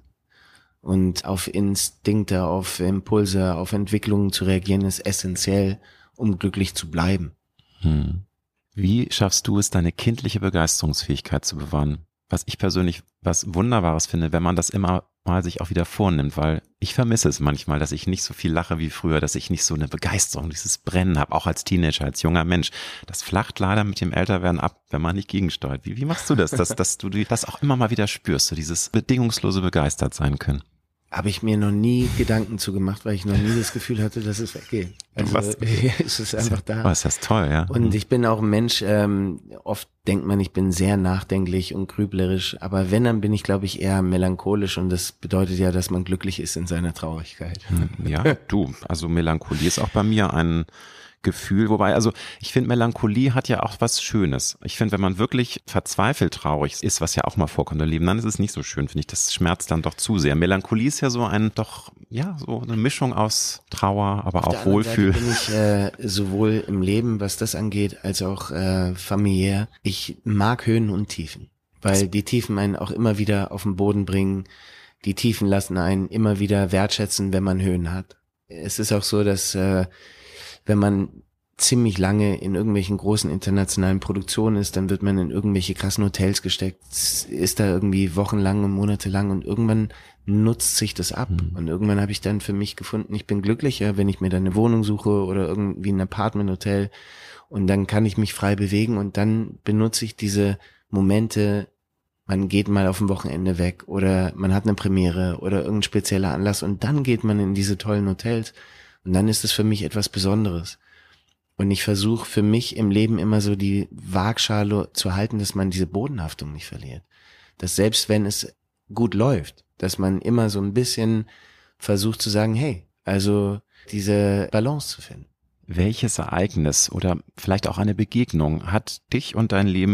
Und auf Instinkte, auf Impulse, auf Entwicklungen zu reagieren, ist essentiell, um glücklich zu bleiben. Hm. Wie schaffst du es, deine kindliche Begeisterungsfähigkeit zu bewahren? Was ich persönlich was Wunderbares finde, wenn man das immer mal sich auch wieder vornimmt, weil ich vermisse es manchmal, dass ich nicht so viel lache wie früher, dass ich nicht so eine Begeisterung, dieses Brennen habe, auch als Teenager, als junger Mensch. Das flacht leider mit dem Älterwerden ab, wenn man nicht gegensteuert. Wie, wie machst du das, dass, dass du das auch immer mal wieder spürst, so dieses bedingungslose begeistert sein können? Habe ich mir noch nie Gedanken zu gemacht, weil ich noch nie das Gefühl hatte, dass es weggeht. Also Was? es ist einfach da. Oh, ist das toll, ja. Und ich bin auch ein Mensch, ähm, oft denkt man, ich bin sehr nachdenklich und grüblerisch, aber wenn, dann bin ich, glaube ich, eher melancholisch und das bedeutet ja, dass man glücklich ist in seiner Traurigkeit. Ja, du, also Melancholie ist auch bei mir ein Gefühl, wobei, also ich finde, Melancholie hat ja auch was Schönes. Ich finde, wenn man wirklich verzweifelt traurig ist, was ja auch mal vorkommt im Leben, dann ist es nicht so schön, finde ich. Das schmerzt dann doch zu sehr. Melancholie ist ja so ein, doch, ja, so eine Mischung aus Trauer, aber Auf auch der anderen Wohlfühl. Seite bin ich äh, sowohl im Leben, was das angeht, als auch äh, familiär. Ich mag Höhen und Tiefen, weil die Tiefen einen auch immer wieder auf den Boden bringen. Die Tiefen lassen einen immer wieder wertschätzen, wenn man Höhen hat. Es ist auch so, dass äh, wenn man ziemlich lange in irgendwelchen großen internationalen Produktionen ist, dann wird man in irgendwelche krassen Hotels gesteckt, ist da irgendwie wochenlang und monatelang und irgendwann nutzt sich das ab. Mhm. Und irgendwann habe ich dann für mich gefunden, ich bin glücklicher, wenn ich mir dann eine Wohnung suche oder irgendwie ein Apartment-Hotel und dann kann ich mich frei bewegen und dann benutze ich diese Momente, man geht mal auf ein Wochenende weg oder man hat eine Premiere oder irgendein spezieller Anlass und dann geht man in diese tollen Hotels. Und dann ist es für mich etwas Besonderes. Und ich versuche für mich im Leben immer so die Waagschale zu halten, dass man diese Bodenhaftung nicht verliert. Dass selbst wenn es gut läuft, dass man immer so ein bisschen versucht zu sagen, hey, also diese Balance zu finden. Welches Ereignis oder vielleicht auch eine Begegnung hat dich und dein Leben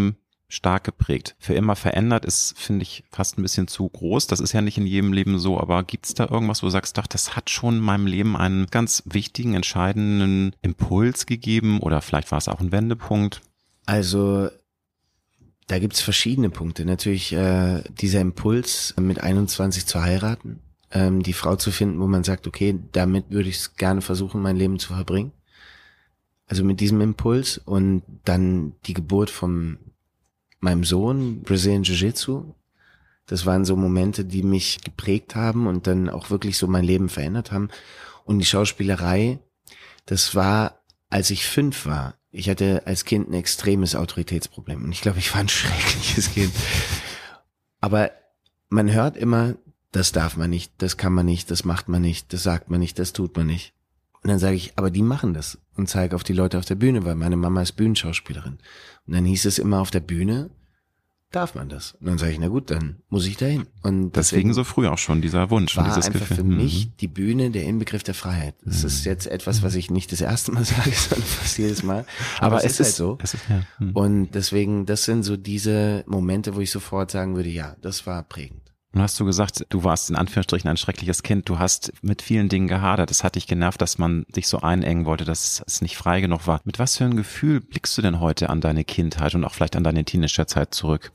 stark geprägt. Für immer verändert ist, finde ich, fast ein bisschen zu groß. Das ist ja nicht in jedem Leben so, aber gibt es da irgendwas, wo du sagst, doch, das hat schon in meinem Leben einen ganz wichtigen, entscheidenden Impuls gegeben oder vielleicht war es auch ein Wendepunkt? Also da gibt's verschiedene Punkte. Natürlich äh, dieser Impuls, mit einundzwanzig zu heiraten, ähm, die Frau zu finden, wo man sagt, okay, damit würde ich es gerne versuchen, mein Leben zu verbringen. Also mit diesem Impuls und dann die Geburt von meinem Sohn, Brazilian Jiu-Jitsu. Das waren so Momente, die mich geprägt haben und dann auch wirklich so mein Leben verändert haben. Und die Schauspielerei, das war, als ich fünf war. Ich hatte als Kind ein extremes Autoritätsproblem und ich glaube, ich war ein schreckliches Kind. Aber man hört immer, das darf man nicht, das kann man nicht, das macht man nicht, das sagt man nicht, das tut man nicht. Und dann sage ich, aber die machen das und zeige auf die Leute auf der Bühne, weil meine Mama ist Bühnenschauspielerin. Und dann hieß es immer auf der Bühne, darf man das? Und dann sage ich, na gut, dann muss ich dahin. Und deswegen, deswegen so früh auch schon dieser Wunsch. War und dieses einfach Gefühl. für mich die Bühne der Inbegriff der Freiheit. Das mhm. ist jetzt etwas, was ich nicht das erste Mal sage, sondern fast jedes Mal. Aber, Aber es, es ist halt so. Es ist, ja. mhm. Und deswegen, das sind so diese Momente, wo ich sofort sagen würde, ja, das war prägend. Nun hast du gesagt, du warst in Anführungsstrichen ein schreckliches Kind. Du hast mit vielen Dingen gehadert. Es hat dich genervt, dass man dich so einengen wollte, dass es nicht frei genug war. Mit was für ein Gefühl blickst du denn heute an deine Kindheit und auch vielleicht an deine Teenagerzeit zurück?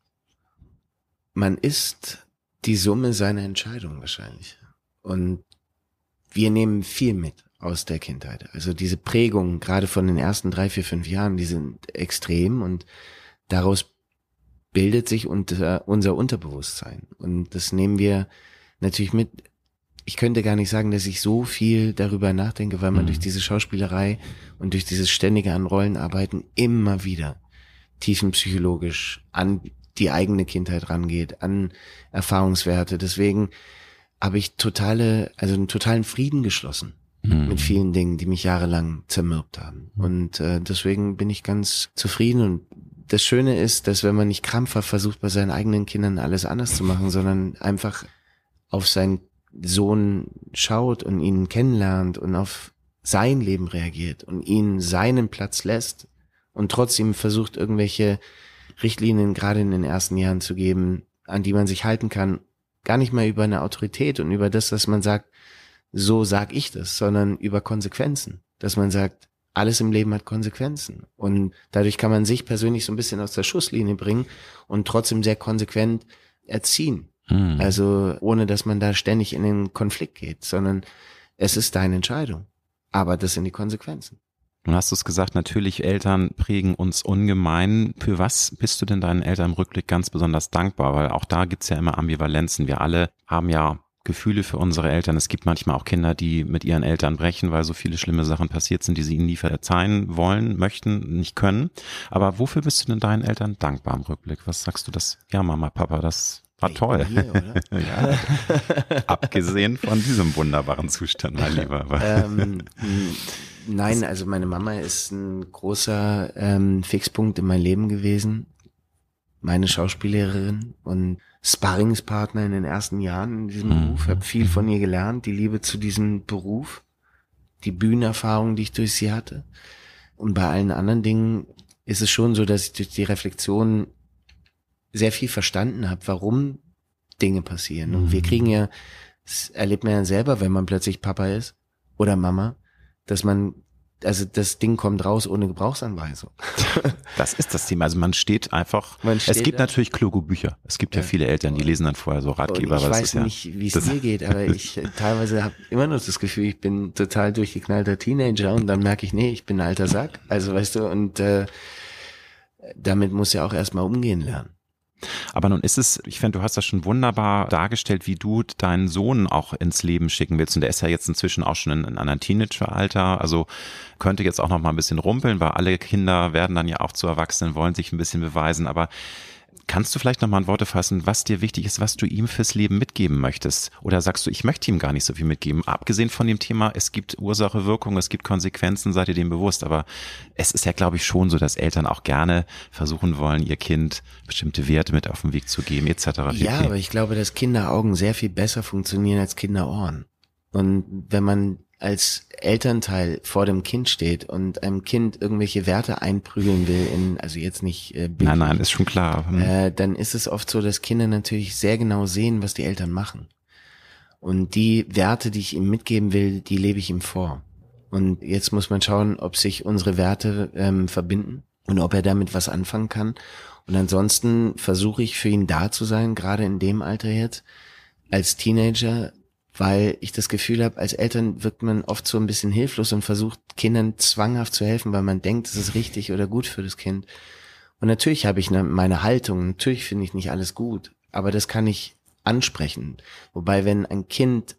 Man ist die Summe seiner Entscheidungen wahrscheinlich. Und wir nehmen viel mit aus der Kindheit. Also diese Prägungen, gerade von den ersten drei, vier, fünf Jahren, die sind extrem und daraus bildet sich unter, unser Unterbewusstsein. Und das nehmen wir natürlich mit. Ich könnte gar nicht sagen, dass ich so viel darüber nachdenke, weil man mhm. durch diese Schauspielerei und durch dieses ständige an Rollen arbeiten immer wieder tiefenpsychologisch an die eigene Kindheit rangeht, an Erfahrungswerte. Deswegen habe ich totale, also einen totalen Frieden geschlossen mhm. mit vielen Dingen, die mich jahrelang zermürbt haben. Und äh, deswegen bin ich ganz zufrieden. Und das Schöne ist, dass wenn man nicht krampfhaft versucht, bei seinen eigenen Kindern alles anders zu machen, sondern einfach auf seinen Sohn schaut und ihn kennenlernt und auf sein Leben reagiert und ihn seinen Platz lässt und trotzdem versucht, irgendwelche Richtlinien gerade in den ersten Jahren zu geben, an die man sich halten kann, gar nicht mal über eine Autorität und über das, dass man sagt, so sag ich das, sondern über Konsequenzen, dass man sagt, alles im Leben hat Konsequenzen und dadurch kann man sich persönlich so ein bisschen aus der Schusslinie bringen und trotzdem sehr konsequent erziehen. Hm. Also ohne, dass man da ständig in den Konflikt geht, sondern es ist deine Entscheidung, aber das sind die Konsequenzen. Nun hast du es gesagt, natürlich Eltern prägen uns ungemein. Für was bist du denn deinen Eltern im Rückblick ganz besonders dankbar? Weil auch da gibt's ja immer Ambivalenzen. Wir alle haben ja Gefühle für unsere Eltern. Es gibt manchmal auch Kinder, die mit ihren Eltern brechen, weil so viele schlimme Sachen passiert sind, die sie ihnen nie verzeihen wollen, möchten, nicht können. Aber wofür bist du denn deinen Eltern dankbar im Rückblick? Was sagst du das? Ja, Mama, Papa, das war ich toll. Hier, oder? Ja. Abgesehen von diesem wunderbaren Zustand, mein Lieber. ähm, nein, also meine Mama ist ein großer ähm, Fixpunkt in meinem Leben gewesen. Meine Schauspiellehrerin und Sparringspartner in den ersten Jahren in diesem mhm. Beruf. Ich habe viel von ihr gelernt, die Liebe zu diesem Beruf, die Bühnenerfahrung, die ich durch sie hatte. Und bei allen anderen Dingen ist es schon so, dass ich durch die Reflexion sehr viel verstanden habe, warum Dinge passieren. Und mhm. wir kriegen ja, das erlebt man ja selber, wenn man plötzlich Papa ist oder Mama, dass man, also das Ding kommt raus ohne Gebrauchsanweisung. Das ist das Thema. Also man steht einfach, man steht es gibt da. Natürlich kluge Bücher. Es gibt ja, ja viele Eltern, die lesen dann vorher so Ratgeber. Und ich aber weiß das ist nicht, ja, wie es mir geht, aber ich teilweise habe immer noch das Gefühl, ich bin total durchgeknallter Teenager und dann merke ich, nee, ich bin ein alter Sack. Also weißt du, und äh, damit muss ja auch erstmal umgehen lernen. Aber nun ist es, ich finde, du hast das schon wunderbar dargestellt, wie du deinen Sohn auch ins Leben schicken willst. Und der ist ja jetzt inzwischen auch schon in, in einem Teenageralter, also könnte jetzt auch noch mal ein bisschen rumpeln, weil alle Kinder werden dann ja auch zu Erwachsenen, wollen sich ein bisschen beweisen. Aber kannst du vielleicht noch mal in Worte fassen, was dir wichtig ist, was du ihm fürs Leben mitgeben möchtest? Oder sagst du, ich möchte ihm gar nicht so viel mitgeben? Abgesehen von dem Thema, es gibt Ursache, Wirkung, es gibt Konsequenzen, seid ihr dem bewusst. Aber es ist ja, glaube ich, schon so, dass Eltern auch gerne versuchen wollen, ihr Kind bestimmte Werte mit auf den Weg zu geben, et cetera. Ja, aber ich glaube, dass Kinderaugen sehr viel besser funktionieren als Kinderohren. Und wenn man als Elternteil vor dem Kind steht und einem Kind irgendwelche Werte einprügeln will, in, also jetzt nicht äh, bildlich, Nein, nein, ist schon klar. Hm. Äh, dann ist es oft so, dass Kinder natürlich sehr genau sehen, was die Eltern machen. Und die Werte, die ich ihm mitgeben will, die lebe ich ihm vor. Und jetzt muss man schauen, ob sich unsere Werte ähm, verbinden und ob er damit was anfangen kann. Und ansonsten versuche ich für ihn da zu sein, gerade in dem Alter jetzt, als Teenager, weil ich das Gefühl habe, als Eltern wirkt man oft so ein bisschen hilflos und versucht Kindern zwanghaft zu helfen, weil man denkt, es ist richtig oder gut für das Kind. Und natürlich habe ich meine Haltung, natürlich finde ich nicht alles gut, aber das kann ich ansprechen. Wobei, wenn ein Kind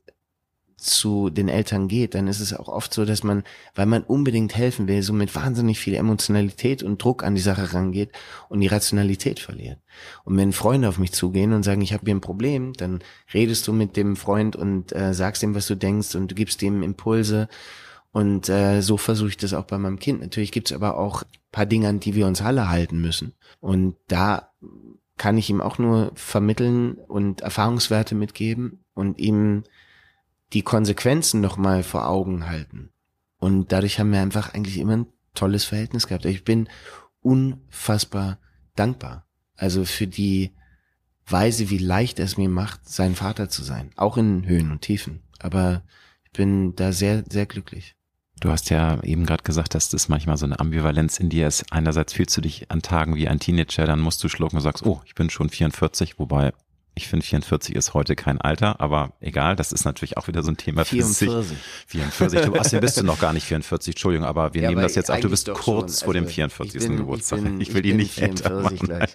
zu den Eltern geht, dann ist es auch oft so, dass man, weil man unbedingt helfen will, so mit wahnsinnig viel Emotionalität und Druck an die Sache rangeht und die Rationalität verliert. Und wenn Freunde auf mich zugehen und sagen, ich habe hier ein Problem, dann redest du mit dem Freund und äh, sagst ihm, was du denkst und du gibst ihm Impulse. Und äh, so versuche ich das auch bei meinem Kind. Natürlich gibt es aber auch ein paar Dinge, an die wir uns alle halten müssen. Und da kann ich ihm auch nur vermitteln und Erfahrungswerte mitgeben und ihm die Konsequenzen nochmal vor Augen halten. Und dadurch haben wir einfach eigentlich immer ein tolles Verhältnis gehabt. Ich bin unfassbar dankbar. Also für die Weise, wie leicht es mir macht, sein Vater zu sein. Auch in Höhen und Tiefen. Aber ich bin da sehr, sehr glücklich. Du hast ja eben gerade gesagt, dass das manchmal so eine Ambivalenz in dir ist. Einerseits fühlst du dich an Tagen wie ein Teenager, dann musst du schlucken und sagst, oh, ich bin schon vierundvierzig, wobei ich finde, vierundvierzig ist heute kein Alter, aber egal, das ist natürlich auch wieder so ein Thema für sich. vierundvierzig. vierundvierzig, du außerdem bist du noch gar nicht vierundvierzig, Entschuldigung, aber wir ja, nehmen aber das jetzt auf, du bist kurz schon. vor also dem vierundvierzigsten ich bin, Geburtstag. Ich, bin, ich will ich die nicht älter machen. Gleich.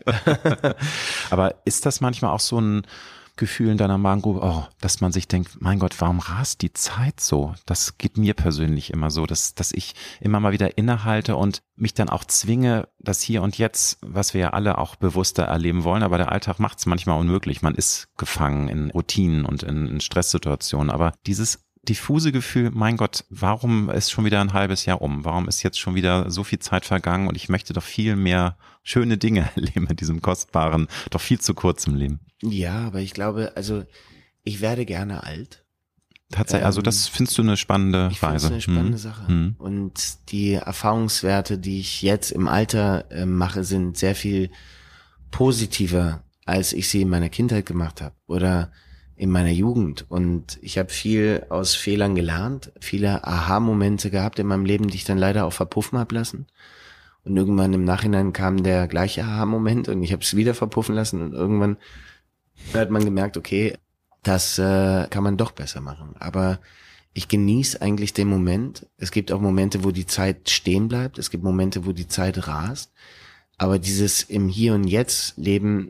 Aber ist das manchmal auch so ein Gefühl in deiner Magengrube, oh, dass man sich denkt, mein Gott, warum rast die Zeit so? Das geht mir persönlich immer so, dass, dass ich immer mal wieder innehalte und mich dann auch zwinge, das Hier und Jetzt, was wir ja alle auch bewusster erleben wollen, aber der Alltag macht es manchmal unmöglich. Man ist gefangen in Routinen und in, in Stresssituationen, aber dieses diffuse Gefühl, mein Gott, warum ist schon wieder ein halbes Jahr um? Warum ist jetzt schon wieder so viel Zeit vergangen und ich möchte doch viel mehr schöne Dinge erleben in diesem kostbaren, doch viel zu kurzen Leben? Ja, aber ich glaube, also ich werde gerne alt. Tatsächlich, also das findest du eine spannende ich Weise. Ich finde es eine spannende hm. Sache. Hm. Und die Erfahrungswerte, die ich jetzt im Alter äh, mache, sind sehr viel positiver, als ich sie in meiner Kindheit gemacht habe oder in meiner Jugend. Und ich habe viel aus Fehlern gelernt, viele Aha-Momente gehabt in meinem Leben, die ich dann leider auch verpuffen habe lassen. Und irgendwann im Nachhinein kam der gleiche Aha-Moment und ich habe es wieder verpuffen lassen und irgendwann hat man gemerkt, okay, das äh, kann man doch besser machen. Aber ich genieße eigentlich den Moment. Es gibt auch Momente, wo die Zeit stehen bleibt. Es gibt Momente, wo die Zeit rast. Aber dieses im Hier und Jetzt Leben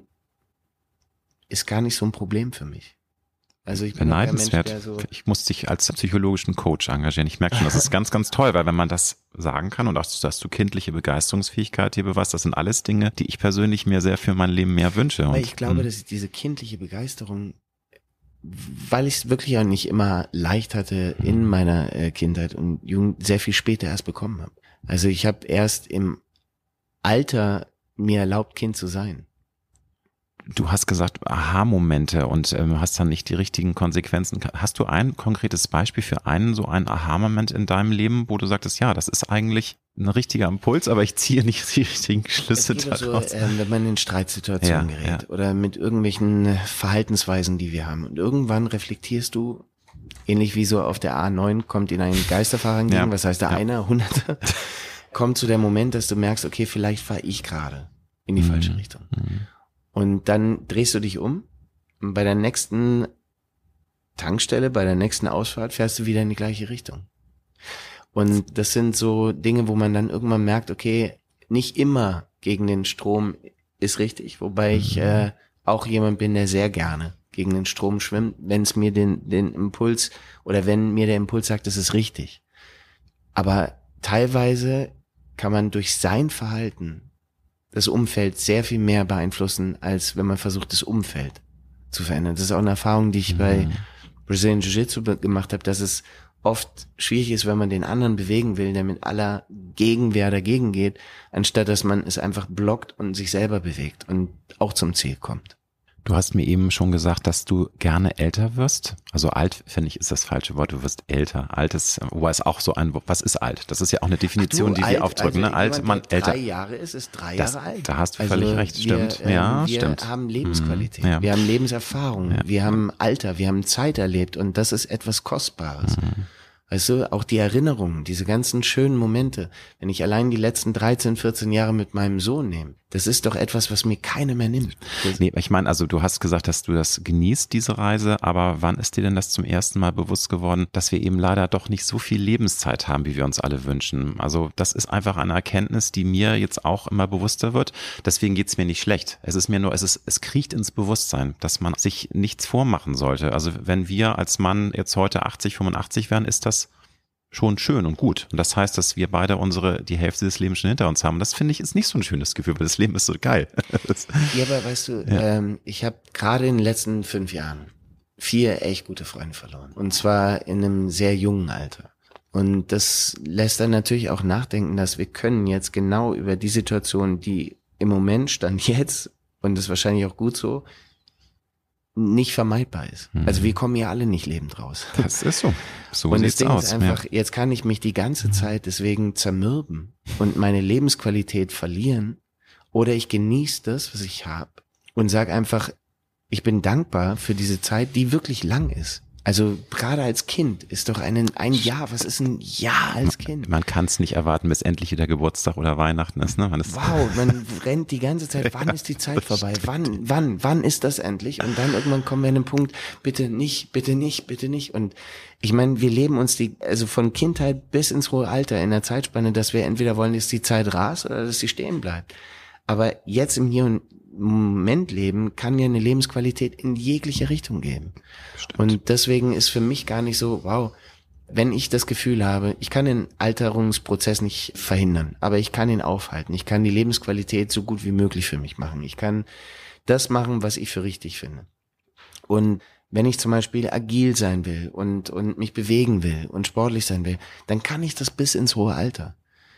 ist gar nicht so ein Problem für mich. Also ich bin ein Mensch, der so ich muss dich als psychologischen Coach engagieren. Ich merke schon, das ist ganz, ganz toll, weil wenn man das sagen kann und auch, dass du kindliche Begeisterungsfähigkeit hier beweist, das sind alles Dinge, die ich persönlich mir sehr für mein Leben mehr wünsche. Weil und, ich glaube, dass ich diese kindliche Begeisterung, weil ich es wirklich auch nicht immer leicht hatte in meiner äh, Kindheit und Jugend, sehr viel später erst bekommen habe. Also ich habe erst im Alter mir erlaubt, Kind zu sein. Du hast gesagt, Aha-Momente und ähm, hast dann nicht die richtigen Konsequenzen. Hast du ein konkretes Beispiel für einen, so einen Aha-Moment in deinem Leben, wo du sagtest, ja, das ist eigentlich ein richtiger Impuls, aber ich ziehe nicht die richtigen Schlüsse es geht daraus. So, äh, wenn man in Streitsituationen ja, gerät ja. oder mit irgendwelchen Verhaltensweisen, die wir haben. Und irgendwann reflektierst du, ähnlich wie so auf der A neun kommt in einen Geisterfahrer entgegen, ja, was heißt der ja. einer, Hunderter, kommt zu der Moment, dass du merkst, okay, vielleicht fahre ich gerade in die mhm. falsche Richtung. Mhm. Und dann drehst du dich um und bei der nächsten Tankstelle, bei der nächsten Ausfahrt fährst du wieder in die gleiche Richtung. Und das sind so Dinge, wo man dann irgendwann merkt, okay, nicht immer gegen den Strom ist richtig, wobei mhm. ich äh, auch jemand bin, der sehr gerne gegen den Strom schwimmt, wenn es mir den, den Impuls oder wenn mir der Impuls sagt, das ist richtig. Aber teilweise kann man durch sein Verhalten das Umfeld sehr viel mehr beeinflussen, als wenn man versucht, das Umfeld zu verändern. Das ist auch eine Erfahrung, die ich mhm. bei Brazilian Jiu-Jitsu gemacht habe, dass es oft schwierig ist, wenn man den anderen bewegen will, der mit aller Gegenwehr dagegen geht, anstatt dass man es einfach blockt und sich selber bewegt und auch zum Ziel kommt. Du hast mir eben schon gesagt, dass du gerne älter wirst. Also alt, finde ich, ist das falsche Wort. Du wirst älter. Alt ist, wobei es auch so ein, was ist alt? Das ist ja auch eine Definition, du, die alt, wir aufdrücken. Also ne? Alt, man, der älter. Drei Jahre ist, ist drei das, Jahre alt. Da hast du also völlig recht, wir, stimmt. Ähm, ja, wir stimmt. haben Lebensqualität, mhm. ja. wir haben Lebenserfahrung, ja. wir haben Alter, wir haben Zeit erlebt und das ist etwas Kostbares. Mhm. Weißt du, auch die Erinnerungen, diese ganzen schönen Momente, wenn ich allein die letzten dreizehn, vierzehn Jahre mit meinem Sohn nehme, das ist doch etwas, was mir keiner mehr nimmt. Das nee, ich meine, also du hast gesagt, dass du das genießt, diese Reise, aber wann ist dir denn das zum ersten Mal bewusst geworden, dass wir eben leider doch nicht so viel Lebenszeit haben, wie wir uns alle wünschen? Also das ist einfach eine Erkenntnis, die mir jetzt auch immer bewusster wird. Deswegen geht's mir nicht schlecht. Es ist mir nur, es ist, es kriecht ins Bewusstsein, dass man sich nichts vormachen sollte. Also wenn wir als Mann jetzt heute achtzig, fünfundachtzig wären, ist das schon schön und gut. Und das heißt, dass wir beide unsere, die Hälfte des Lebens schon hinter uns haben. Das finde ich ist nicht so ein schönes Gefühl, weil das Leben ist so geil. Ja, aber weißt du, ja. ähm, ich habe gerade in den letzten fünf Jahren vier echt gute Freunde verloren. Und zwar in einem sehr jungen Alter. Und das lässt dann natürlich auch nachdenken, dass wir können jetzt genau über die Situation, die im Moment stand jetzt, und das ist wahrscheinlich auch gut so, nicht vermeidbar ist. Mhm. Also wir kommen ja alle nicht lebend raus. Das ist so. So und das sieht's Ding aus. ist einfach, ja. jetzt kann ich mich die ganze Zeit deswegen zermürben und meine Lebensqualität verlieren oder ich genieße das, was ich habe und sag einfach, ich bin dankbar für diese Zeit, die wirklich lang ist. Also gerade als Kind ist doch ein, ein Jahr, was ist ein Jahr als Kind? Man kann es nicht erwarten, bis endlich wieder Geburtstag oder Weihnachten ist. Ne? Man ist wow, man rennt die ganze Zeit, wann ist die Zeit vorbei? Wann, wann, wann ist das endlich? Und dann irgendwann kommen wir an den Punkt, bitte nicht, bitte nicht, bitte nicht. Und ich meine, wir leben uns die, also von Kindheit bis ins hohe Alter in der Zeitspanne, dass wir entweder wollen, dass die Zeit rast oder dass sie stehen bleibt. Aber jetzt im Hier und Moment leben kann ja eine Lebensqualität in jegliche Richtung geben. Stimmt. Und deswegen ist für mich gar nicht so, wow, wenn ich das Gefühl habe, ich kann den Alterungsprozess nicht verhindern, aber ich kann ihn aufhalten. Ich kann die Lebensqualität so gut wie möglich für mich machen. Ich kann das machen, was ich für richtig finde. Und wenn ich zum Beispiel agil sein will und, und mich bewegen will und sportlich sein will, dann kann ich das bis ins hohe Alter.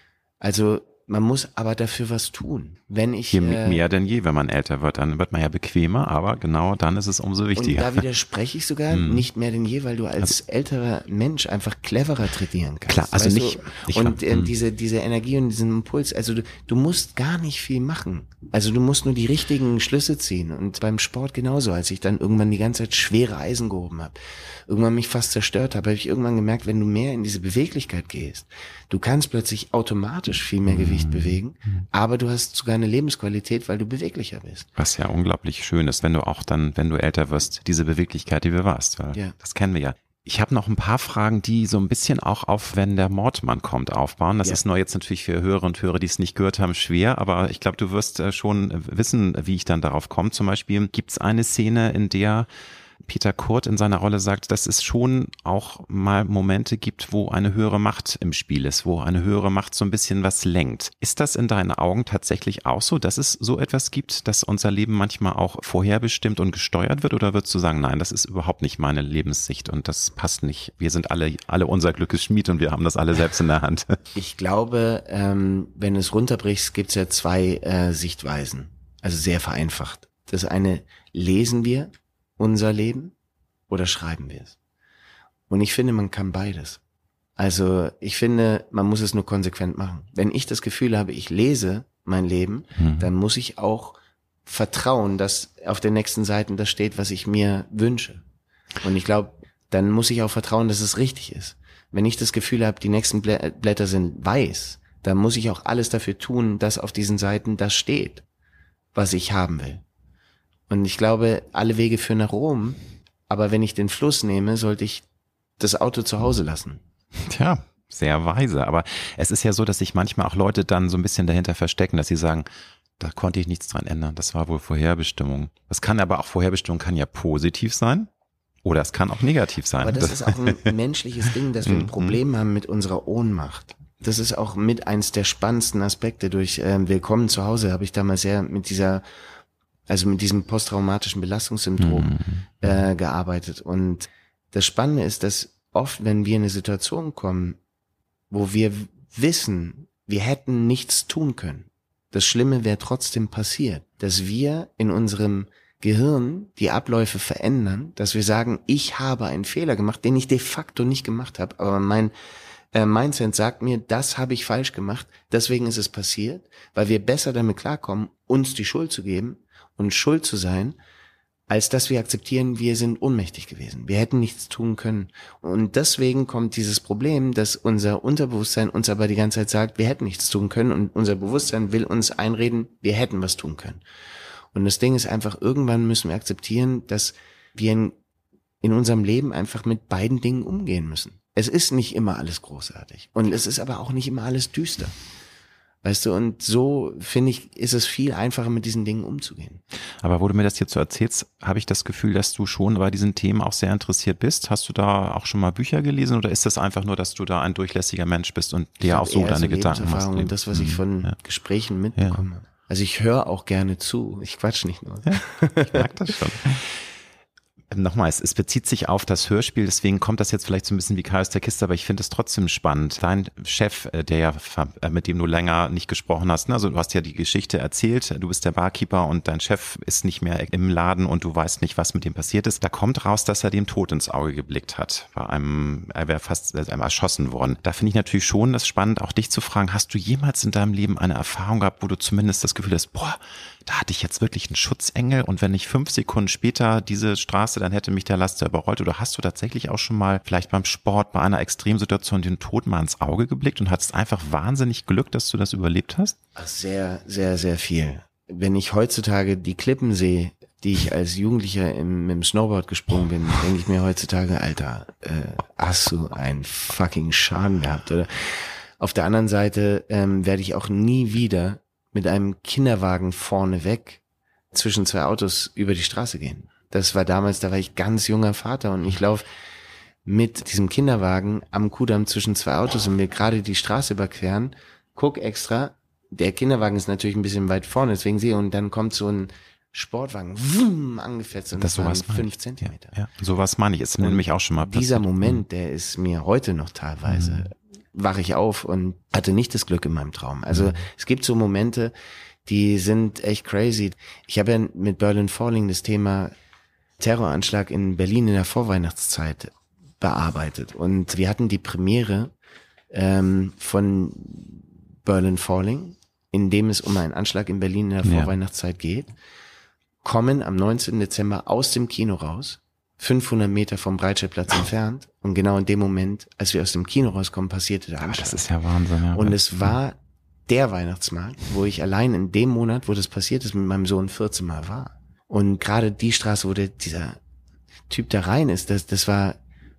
Also man muss aber dafür was tun. Wenn ich Je äh, mehr denn je, wenn man älter wird, dann wird man ja bequemer, aber genau dann ist es umso wichtiger. Und da widerspreche ich sogar hm. nicht mehr denn je, weil du als also, älterer Mensch einfach cleverer trainieren kannst. Klar, also weißt nicht, du? nicht und äh, hm. diese diese Energie und diesen Impuls, also du, du musst gar nicht viel machen. Also du musst nur die richtigen Schlüsse ziehen. Und beim Sport genauso, als ich dann irgendwann die ganze Zeit schwere Eisen gehoben habe, irgendwann mich fast zerstört habe, habe ich irgendwann gemerkt, wenn du mehr in diese Beweglichkeit gehst, du kannst plötzlich automatisch viel mehr Gewicht hm. bewegen, aber du hast sogar eine Lebensqualität, weil du beweglicher bist. Was ja unglaublich schön ist, wenn du auch dann, wenn du älter wirst, diese Beweglichkeit, die bewahrst. Weil ja. Das kennen wir ja. Ich habe noch ein paar Fragen, die so ein bisschen auch auf, wenn der Mordmann kommt, aufbauen. Das ja. ist nur jetzt natürlich für Hörer und Hörer, die es nicht gehört haben, schwer, aber ich glaube, du wirst schon wissen, wie ich dann darauf komme. Zum Beispiel gibt es eine Szene, in der Peter Kurt in seiner Rolle sagt, dass es schon auch mal Momente gibt, wo eine höhere Macht im Spiel ist, wo eine höhere Macht so ein bisschen was lenkt. Ist das in deinen Augen tatsächlich auch so, dass es so etwas gibt, dass unser Leben manchmal auch vorherbestimmt und gesteuert wird? Oder würdest du sagen, nein, das ist überhaupt nicht meine Lebenssicht und das passt nicht. Wir sind alle, alle unser Glückes Schmied und wir haben das alle selbst in der Hand. Ich glaube, ähm, wenn du es runterbrichst, gibt es ja zwei äh, Sichtweisen. Also sehr vereinfacht. Das eine, lesen wir unser Leben oder schreiben wir es? Und ich finde, man kann beides. Also ich finde, man muss es nur konsequent machen. Wenn ich das Gefühl habe, ich lese mein Leben, mhm. dann muss ich auch vertrauen, dass auf den nächsten Seiten das steht, was ich mir wünsche. Und ich glaube, dann muss ich auch vertrauen, dass es richtig ist. Wenn ich das Gefühl habe, die nächsten Blätter sind weiß, dann muss ich auch alles dafür tun, dass auf diesen Seiten das steht, was ich haben will. Und ich glaube, alle Wege führen nach Rom, aber wenn ich den Fluss nehme, sollte ich das Auto zu Hause lassen. Tja, sehr weise. Aber es ist ja so, dass sich manchmal auch Leute dann so ein bisschen dahinter verstecken, dass sie sagen, da konnte ich nichts dran ändern, das war wohl Vorherbestimmung. Das kann aber auch, Vorherbestimmung kann ja positiv sein oder es kann auch negativ sein. Aber das ist auch ein menschliches Ding, dass wir ein Problem haben mit unserer Ohnmacht. Das ist auch mit eins der spannendsten Aspekte. Durch äh, Willkommen zu Hause habe ich damals sehr mit dieser also mit diesem posttraumatischen Belastungssyndrom mhm. äh, gearbeitet. Und das Spannende ist, dass oft, wenn wir in eine Situation kommen, wo wir wissen, wir hätten nichts tun können, das Schlimme wäre trotzdem passiert, dass wir in unserem Gehirn die Abläufe verändern, dass wir sagen, ich habe einen Fehler gemacht, den ich de facto nicht gemacht habe, aber mein äh, Mindset sagt mir, das habe ich falsch gemacht, deswegen ist es passiert, weil wir besser damit klarkommen, uns die Schuld zu geben und schuld zu sein, als dass wir akzeptieren, wir sind ohnmächtig gewesen. Wir hätten nichts tun können. Und deswegen kommt dieses Problem, dass unser Unterbewusstsein uns aber die ganze Zeit sagt, wir hätten nichts tun können und unser Bewusstsein will uns einreden, wir hätten was tun können. Und das Ding ist einfach, irgendwann müssen wir akzeptieren, dass wir in, in unserem Leben einfach mit beiden Dingen umgehen müssen. Es ist nicht immer alles großartig und es ist aber auch nicht immer alles düster. Weißt du, und so, finde ich, ist es viel einfacher, mit diesen Dingen umzugehen. Aber wo du mir das jetzt so erzählst, habe ich das Gefühl, dass du schon bei diesen Themen auch sehr interessiert bist. Hast du da auch schon mal Bücher gelesen oder ist das einfach nur, dass du da ein durchlässiger Mensch bist und dir auch so deine so Gedanken machst? Und das, was ich von ja. Gesprächen mitbekomme. Ja. Also ich höre auch gerne zu. Ich quatsch nicht nur. Ja, ich mag das schon. Nochmal, es, es bezieht sich auf das Hörspiel, deswegen kommt das jetzt vielleicht so ein bisschen wie Chaos der Kiste, aber ich finde es trotzdem spannend. Dein Chef, der ja, mit dem du länger nicht gesprochen hast, ne? Also du hast ja die Geschichte erzählt, du bist der Barkeeper und dein Chef ist nicht mehr im Laden und du weißt nicht, was mit dem passiert ist. Da kommt raus, dass er dem Tod ins Auge geblickt hat. Bei einem, er wäre fast einmal erschossen worden. Da finde ich natürlich schon das spannend, auch dich zu fragen, hast du jemals in deinem Leben eine Erfahrung gehabt, wo du zumindest das Gefühl hast, boah, da hatte ich jetzt wirklich einen Schutzengel und wenn ich fünf Sekunden später diese Straße, dann hätte mich der Laster überrollt. Oder hast du tatsächlich auch schon mal vielleicht beim Sport bei einer Extremsituation den Tod mal ins Auge geblickt und hattest einfach wahnsinnig Glück, dass du das überlebt hast? Sehr, sehr, sehr viel. Wenn ich heutzutage die Klippen sehe, die ich als Jugendlicher im, mit dem Snowboard gesprungen bin, denke ich mir heutzutage, Alter, äh, hast du einen fucking Schaden gehabt, oder? Auf der anderen Seite ähm, werde ich auch nie wieder mit einem Kinderwagen vorne weg zwischen zwei Autos über die Straße gehen. Das war damals, da war ich ganz junger Vater und ich laufe mit diesem Kinderwagen am Kudamm zwischen zwei Autos und will gerade die Straße überqueren, guck extra, der Kinderwagen ist natürlich ein bisschen weit vorne, deswegen sehe und dann kommt so ein Sportwagen wumm, angefetzt und das, das waren fünf Zentimeter. Ja, ja, sowas meine ich, ist mir nämlich auch schon mal passiert. Dieser Moment, der ist mir heute noch teilweise, mhm. wache ich auf und hatte nicht das Glück in meinem Traum. Also mhm. es gibt so Momente, die sind echt crazy. Ich habe ja mit Berlin Falling das Thema Terroranschlag in Berlin in der Vorweihnachtszeit bearbeitet und wir hatten die Premiere ähm, von Berlin Falling, in dem es um einen Anschlag in Berlin in der Vorweihnachtszeit geht, kommen am neunzehnten Dezember aus dem Kino raus, fünfhundert Meter vom Breitscheidplatz entfernt und genau in dem Moment, als wir aus dem Kino rauskommen, passierte der Anschlag. Das ist ja Wahnsinn. Ja. Und es war der Weihnachtsmarkt, wo ich allein in dem Monat, wo das passiert ist, mit meinem Sohn vierzehn Mal war. Und gerade die Straße, wo der, dieser Typ da rein ist, das, das war,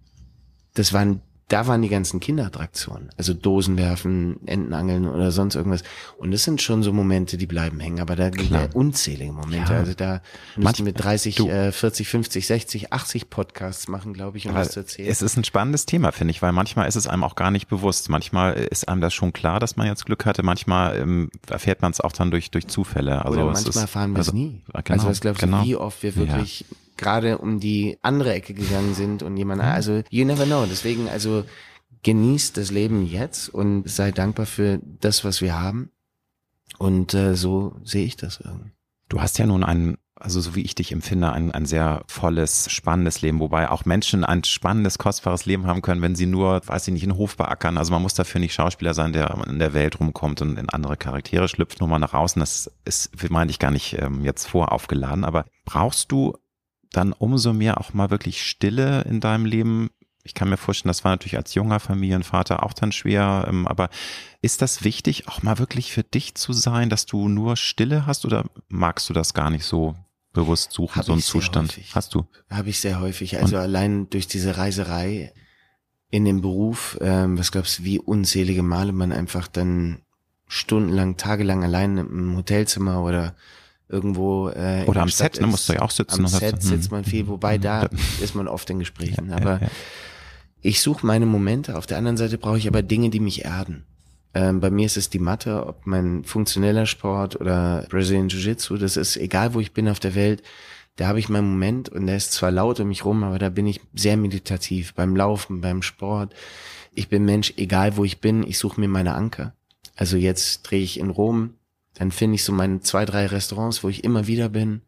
das waren, da waren die ganzen Kinderattraktionen. Also Dosen werfen, Entenangeln oder sonst irgendwas. Und das sind schon so Momente, die bleiben hängen. Aber da gibt es unzählige Momente. Ja. Also da müssen wir dreißig, du, äh, vierzig, fünfzig, sechzig, achtzig Podcasts machen, glaube ich, um das zu erzählen. Es ist ein spannendes Thema, finde ich, weil manchmal ist es einem auch gar nicht bewusst. Manchmal ist einem das schon klar, dass man jetzt Glück hatte. Manchmal ähm, erfährt man es auch dann durch durch Zufälle. Also oder manchmal erfahren wir es also, nie. Genau, also was glaubst du, genau. wie oft wir wirklich ja. gerade um die andere Ecke gegangen sind und jemand, also you never know. Deswegen, also genießt das Leben jetzt und sei dankbar für das, was wir haben. Und äh, so sehe ich das irgendwie. Du hast ja nun ein, also so wie ich dich empfinde, ein, ein sehr volles, spannendes Leben, wobei auch Menschen ein spannendes, kostbares Leben haben können, wenn sie nur, weiß ich nicht, einen Hof beackern. Also man muss dafür nicht Schauspieler sein, der in der Welt rumkommt und in andere Charaktere schlüpft, nur mal nach außen. Das ist, meine ich, gar nicht ähm, jetzt voraufgeladen. Aber brauchst du dann umso mehr auch mal wirklich Stille in deinem Leben? Ich kann mir vorstellen, das war natürlich als junger Familienvater auch dann schwer, aber ist das wichtig, auch mal wirklich für dich zu sein, dass du nur Stille hast oder magst du das gar nicht so bewusst suchen, Hab so einen Zustand? Häufig. Hast du? Habe ich sehr häufig. Also Und? allein durch diese Reiserei in dem Beruf, ähm, was glaubst du, wie unzählige Male man einfach dann stundenlang, tagelang allein im Hotelzimmer oder irgendwo äh, oder am Set, ne, musst du ja auch sitzen. Am Set sitzt man viel, wobei da ist man oft in Gesprächen. Ja, aber ja, ja. ich suche meine Momente. Auf der anderen Seite brauche ich aber Dinge, die mich erden. Ähm, bei mir ist es die Matte, ob mein funktioneller Sport oder Brazilian Jiu-Jitsu, das ist egal, wo ich bin auf der Welt, da habe ich meinen Moment und der ist zwar laut um mich rum, aber da bin ich sehr meditativ, beim Laufen, beim Sport. Ich bin Mensch, egal wo ich bin, ich suche mir meine Anker. Also jetzt drehe ich in Rom, dann finde ich so meine zwei, drei Restaurants, wo ich immer wieder bin,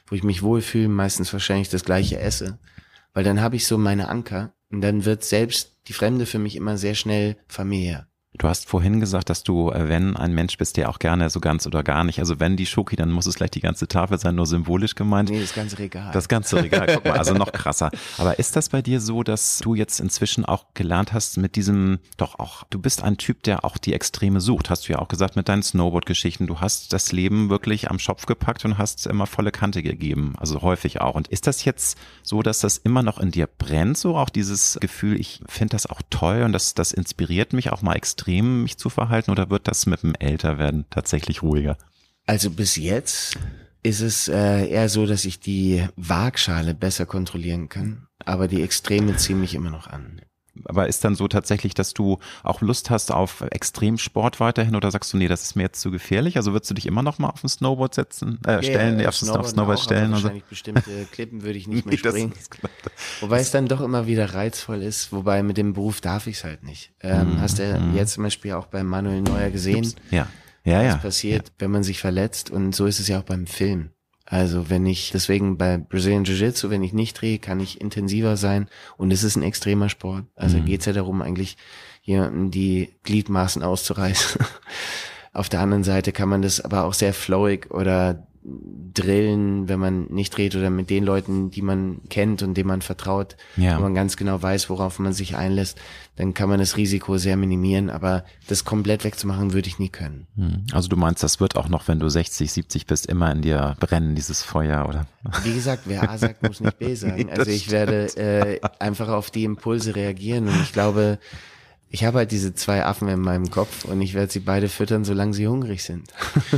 wo ich mich wohlfühle, meistens wahrscheinlich das Gleiche esse, weil dann habe ich so meine Anker und dann wird selbst die Fremde für mich immer sehr schnell familiär. Du hast vorhin gesagt, dass du, wenn ein Mensch bist, der auch gerne so ganz oder gar nicht, also wenn die Schoki, dann muss es gleich die ganze Tafel sein, nur symbolisch gemeint. Nee, das ganze Regal. Das ganze Regal, guck mal, also noch krasser. Aber ist das bei dir so, dass du jetzt inzwischen auch gelernt hast mit diesem, doch auch, du bist ein Typ, der auch die Extreme sucht, hast du ja auch gesagt mit deinen Snowboard-Geschichten, du hast das Leben wirklich am Schopf gepackt und hast immer volle Kante gegeben, also häufig auch. Und ist das jetzt so, dass das immer noch in dir brennt, so auch dieses Gefühl, ich finde das auch toll und das, das inspiriert mich auch mal extrem, mich zu verhalten, oder wird das mit dem Älterwerden tatsächlich ruhiger? Also bis jetzt ist es äh, eher so, dass ich die Waagschale besser kontrollieren kann, aber die Extreme ziehen mich immer noch an. Aber ist dann so tatsächlich, dass du auch Lust hast auf Extremsport weiterhin, oder sagst du, nee, das ist mir jetzt zu gefährlich? Also würdest du dich immer noch mal auf ein Snowboard setzen, äh, stellen, ja, aufs Snowboard, Snowboard auch, stellen? Aber wahrscheinlich bestimmte Klippen würde ich nicht mehr springen. Wobei es dann doch immer wieder reizvoll ist, wobei mit dem Beruf darf ich es halt nicht. Ähm, mhm. Hast du jetzt zum Beispiel auch bei Manuel Neuer gesehen, ja. Ja, ja. was passiert, ja. wenn man sich verletzt, und so ist es ja auch beim Film. Also wenn ich, deswegen bei Brazilian Jiu-Jitsu, wenn ich nicht drehe, kann ich intensiver sein, und es ist ein extremer Sport. Also mhm. geht's ja darum, eigentlich jemanden die Gliedmaßen auszureißen. Auf der anderen Seite kann man das aber auch sehr flowig oder drillen, wenn man nicht dreht, oder mit den Leuten, die man kennt und denen man vertraut, ja. wo man ganz genau weiß, worauf man sich einlässt, dann kann man das Risiko sehr minimieren, aber das komplett wegzumachen, würde ich nie können. Also du meinst, das wird auch noch, wenn du sechzig, siebzig bist, immer in dir brennen, dieses Feuer, oder? Wie gesagt, wer A sagt, muss nicht B sagen. Also ich werde äh, einfach auf die Impulse reagieren, und ich glaube, ich habe halt diese zwei Affen in meinem Kopf, und ich werde sie beide füttern, solange sie hungrig sind.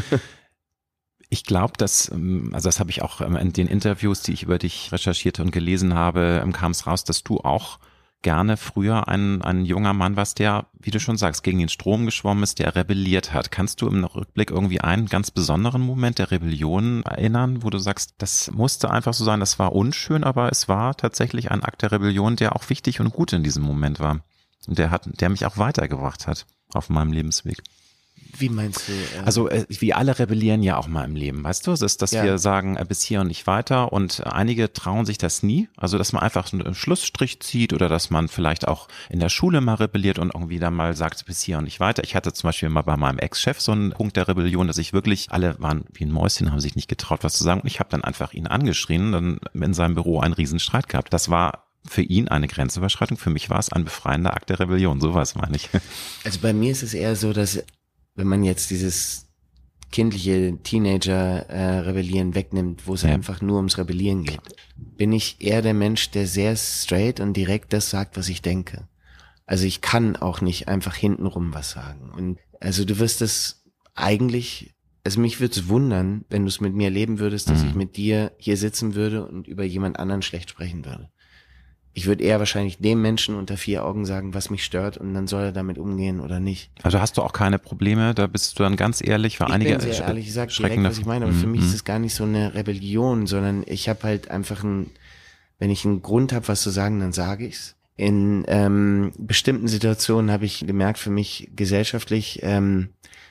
Ich glaube, dass, also das habe ich auch in den Interviews, die ich über dich recherchiert und gelesen habe, kam es raus, dass du auch gerne früher ein, ein junger Mann warst, der, wie du schon sagst, gegen den Strom geschwommen ist, der rebelliert hat. Kannst du im Rückblick irgendwie einen ganz besonderen Moment der Rebellion erinnern, wo du sagst, das musste einfach so sein, das war unschön, aber es war tatsächlich ein Akt der Rebellion, der auch wichtig und gut in diesem Moment war und der hat, der mich auch weitergebracht hat auf meinem Lebensweg? Wie meinst du? Äh also äh, wir alle rebellieren ja auch mal im Leben, weißt du? Es ist, dass ja. wir sagen, äh, bis hier und nicht weiter, und äh, einige trauen sich das nie. Also dass man einfach einen Schlussstrich zieht, oder dass man vielleicht auch in der Schule mal rebelliert und irgendwie dann mal sagt, bis hier und nicht weiter. Ich hatte zum Beispiel mal bei meinem Ex-Chef so einen Punkt der Rebellion, dass ich wirklich, alle waren wie ein Mäuschen, haben sich nicht getraut, was zu sagen, und ich habe dann einfach ihn angeschrien, dann in seinem Büro einen Riesenstreit gehabt. Das war für ihn eine Grenzüberschreitung, für mich war es ein befreiender Akt der Rebellion, sowas meine ich. Also bei mir ist es eher so, dass wenn man jetzt dieses kindliche Teenager-Rebellieren äh, wegnimmt, wo es ja. einfach nur ums Rebellieren geht, bin ich eher der Mensch, der sehr straight und direkt das sagt, was ich denke. Also ich kann auch nicht einfach hintenrum was sagen. Und also du wirst es eigentlich, also mich würde es wundern, wenn du es mit mir erleben würdest, dass mhm. ich mit dir hier sitzen würde und über jemand anderen schlecht sprechen würde. Ich würde eher wahrscheinlich dem Menschen unter vier Augen sagen, was mich stört, und dann soll er damit umgehen oder nicht. Also hast du auch keine Probleme, da bist du dann ganz ehrlich, weil ich einige bin sehr ehrlich, ich sage direkt, was ich meine, aber mm-hmm. für mich ist es gar nicht so eine Rebellion, sondern ich habe halt einfach ein, wenn ich einen Grund habe, was zu sagen, dann sage ich's. In ähm, bestimmten Situationen habe ich gemerkt, für mich gesellschaftlich, ähm,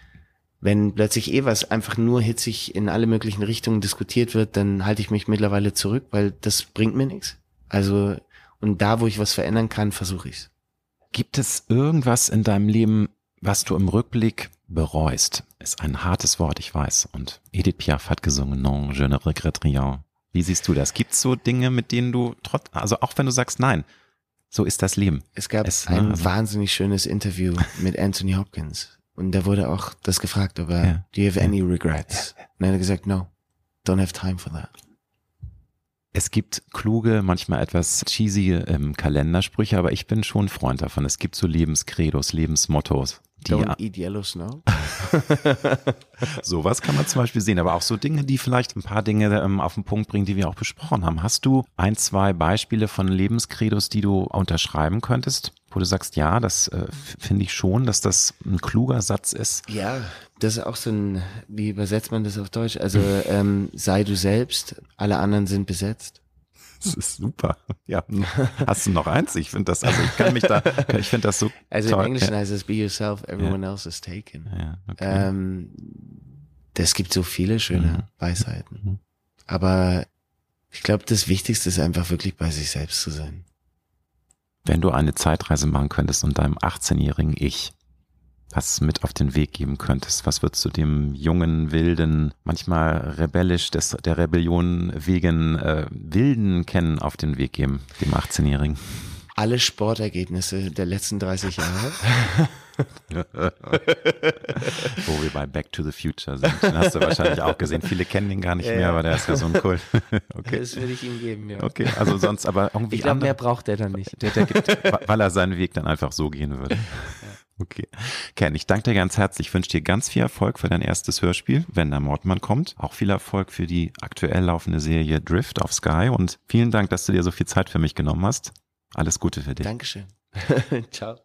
wenn plötzlich eh was einfach nur hitzig in alle möglichen Richtungen diskutiert wird, dann halte ich mich mittlerweile zurück, weil das bringt mir nichts. Also und da, wo ich was verändern kann, versuche ich's. Gibt es irgendwas in deinem Leben, was du im Rückblick bereust? Ist ein hartes Wort, ich weiß. Und Edith Piaf hat gesungen, non, je ne regrette rien. Wie siehst du das? Gibt es so Dinge, mit denen du trotz, also auch wenn du sagst, nein, so ist das Leben. Es gab es, ein also, wahnsinnig schönes Interview mit Anthony Hopkins. Und da wurde auch das gefragt, ob er, ja. do you have any regrets? Ja. Und er hat gesagt, no, don't have time for that. Es gibt kluge, manchmal etwas cheesy ähm, Kalendersprüche, aber ich bin schon Freund davon. Es gibt so Lebenskredos, Lebensmottos. Die Don't eat yellow snow. Sowas kann man zum Beispiel sehen, aber auch so Dinge, die vielleicht ein paar Dinge ähm, auf den Punkt bringen, die wir auch besprochen haben. Hast du ein, zwei Beispiele von Lebenskredos, die du unterschreiben könntest, wo du sagst, ja, das äh, finde ich schon, dass das ein kluger Satz ist? Ja, das ist auch so ein, wie übersetzt man das auf Deutsch? Also ähm, sei du selbst, alle anderen sind besetzt. Das ist super. Ja. Hast du noch eins? Ich finde das, also ich kann mich da, ich finde das so Also toll. im Englischen heißt es be yourself, everyone ja. else is taken. Ja, okay. Ähm, das gibt so viele schöne mhm. Weisheiten. Aber ich glaube, das Wichtigste ist einfach wirklich bei sich selbst zu sein. Wenn du eine Zeitreise machen könntest und deinem achtzehnjährigen Ich was mit auf den Weg geben könntest, was würdest du dem jungen, wilden, manchmal rebellisch, des, der Rebellion wegen äh, Wilden kennen auf den Weg geben, dem achtzehnjährigen? Alle Sportergebnisse der letzten dreißig Jahre. Wo wir bei Back to the Future sind. Den hast du wahrscheinlich auch gesehen. Viele kennen den gar nicht ja. mehr, aber der ist ja so ein Cool. Okay. Das würde ich ihm geben, ja. Okay, also sonst aber irgendwie Ich glaube, mehr braucht er dann nicht. Der, der gibt, weil er seinen Weg dann einfach so gehen würde. Ja. Okay. Ken, ich danke dir ganz herzlich. Ich wünsche dir ganz viel Erfolg für dein erstes Hörspiel, wenn der Mordmann kommt. Auch viel Erfolg für die aktuell laufende Serie Drift auf Sky. Und vielen Dank, dass du dir so viel Zeit für mich genommen hast. Alles Gute für dich. Dankeschön. Ciao.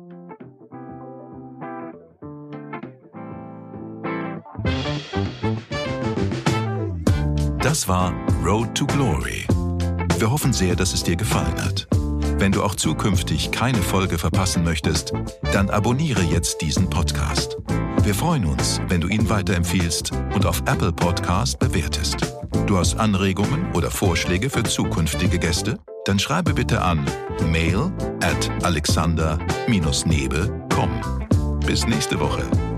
Das war Road to Glory. Wir hoffen sehr, dass es dir gefallen hat. Wenn du auch zukünftig keine Folge verpassen möchtest, dann abonniere jetzt diesen Podcast. Wir freuen uns, wenn du ihn weiterempfiehlst und auf Apple Podcast bewertest. Du hast Anregungen oder Vorschläge für zukünftige Gäste? Dann schreibe bitte an mail at alexander Bindestrich nebe punkt com. Bis nächste Woche.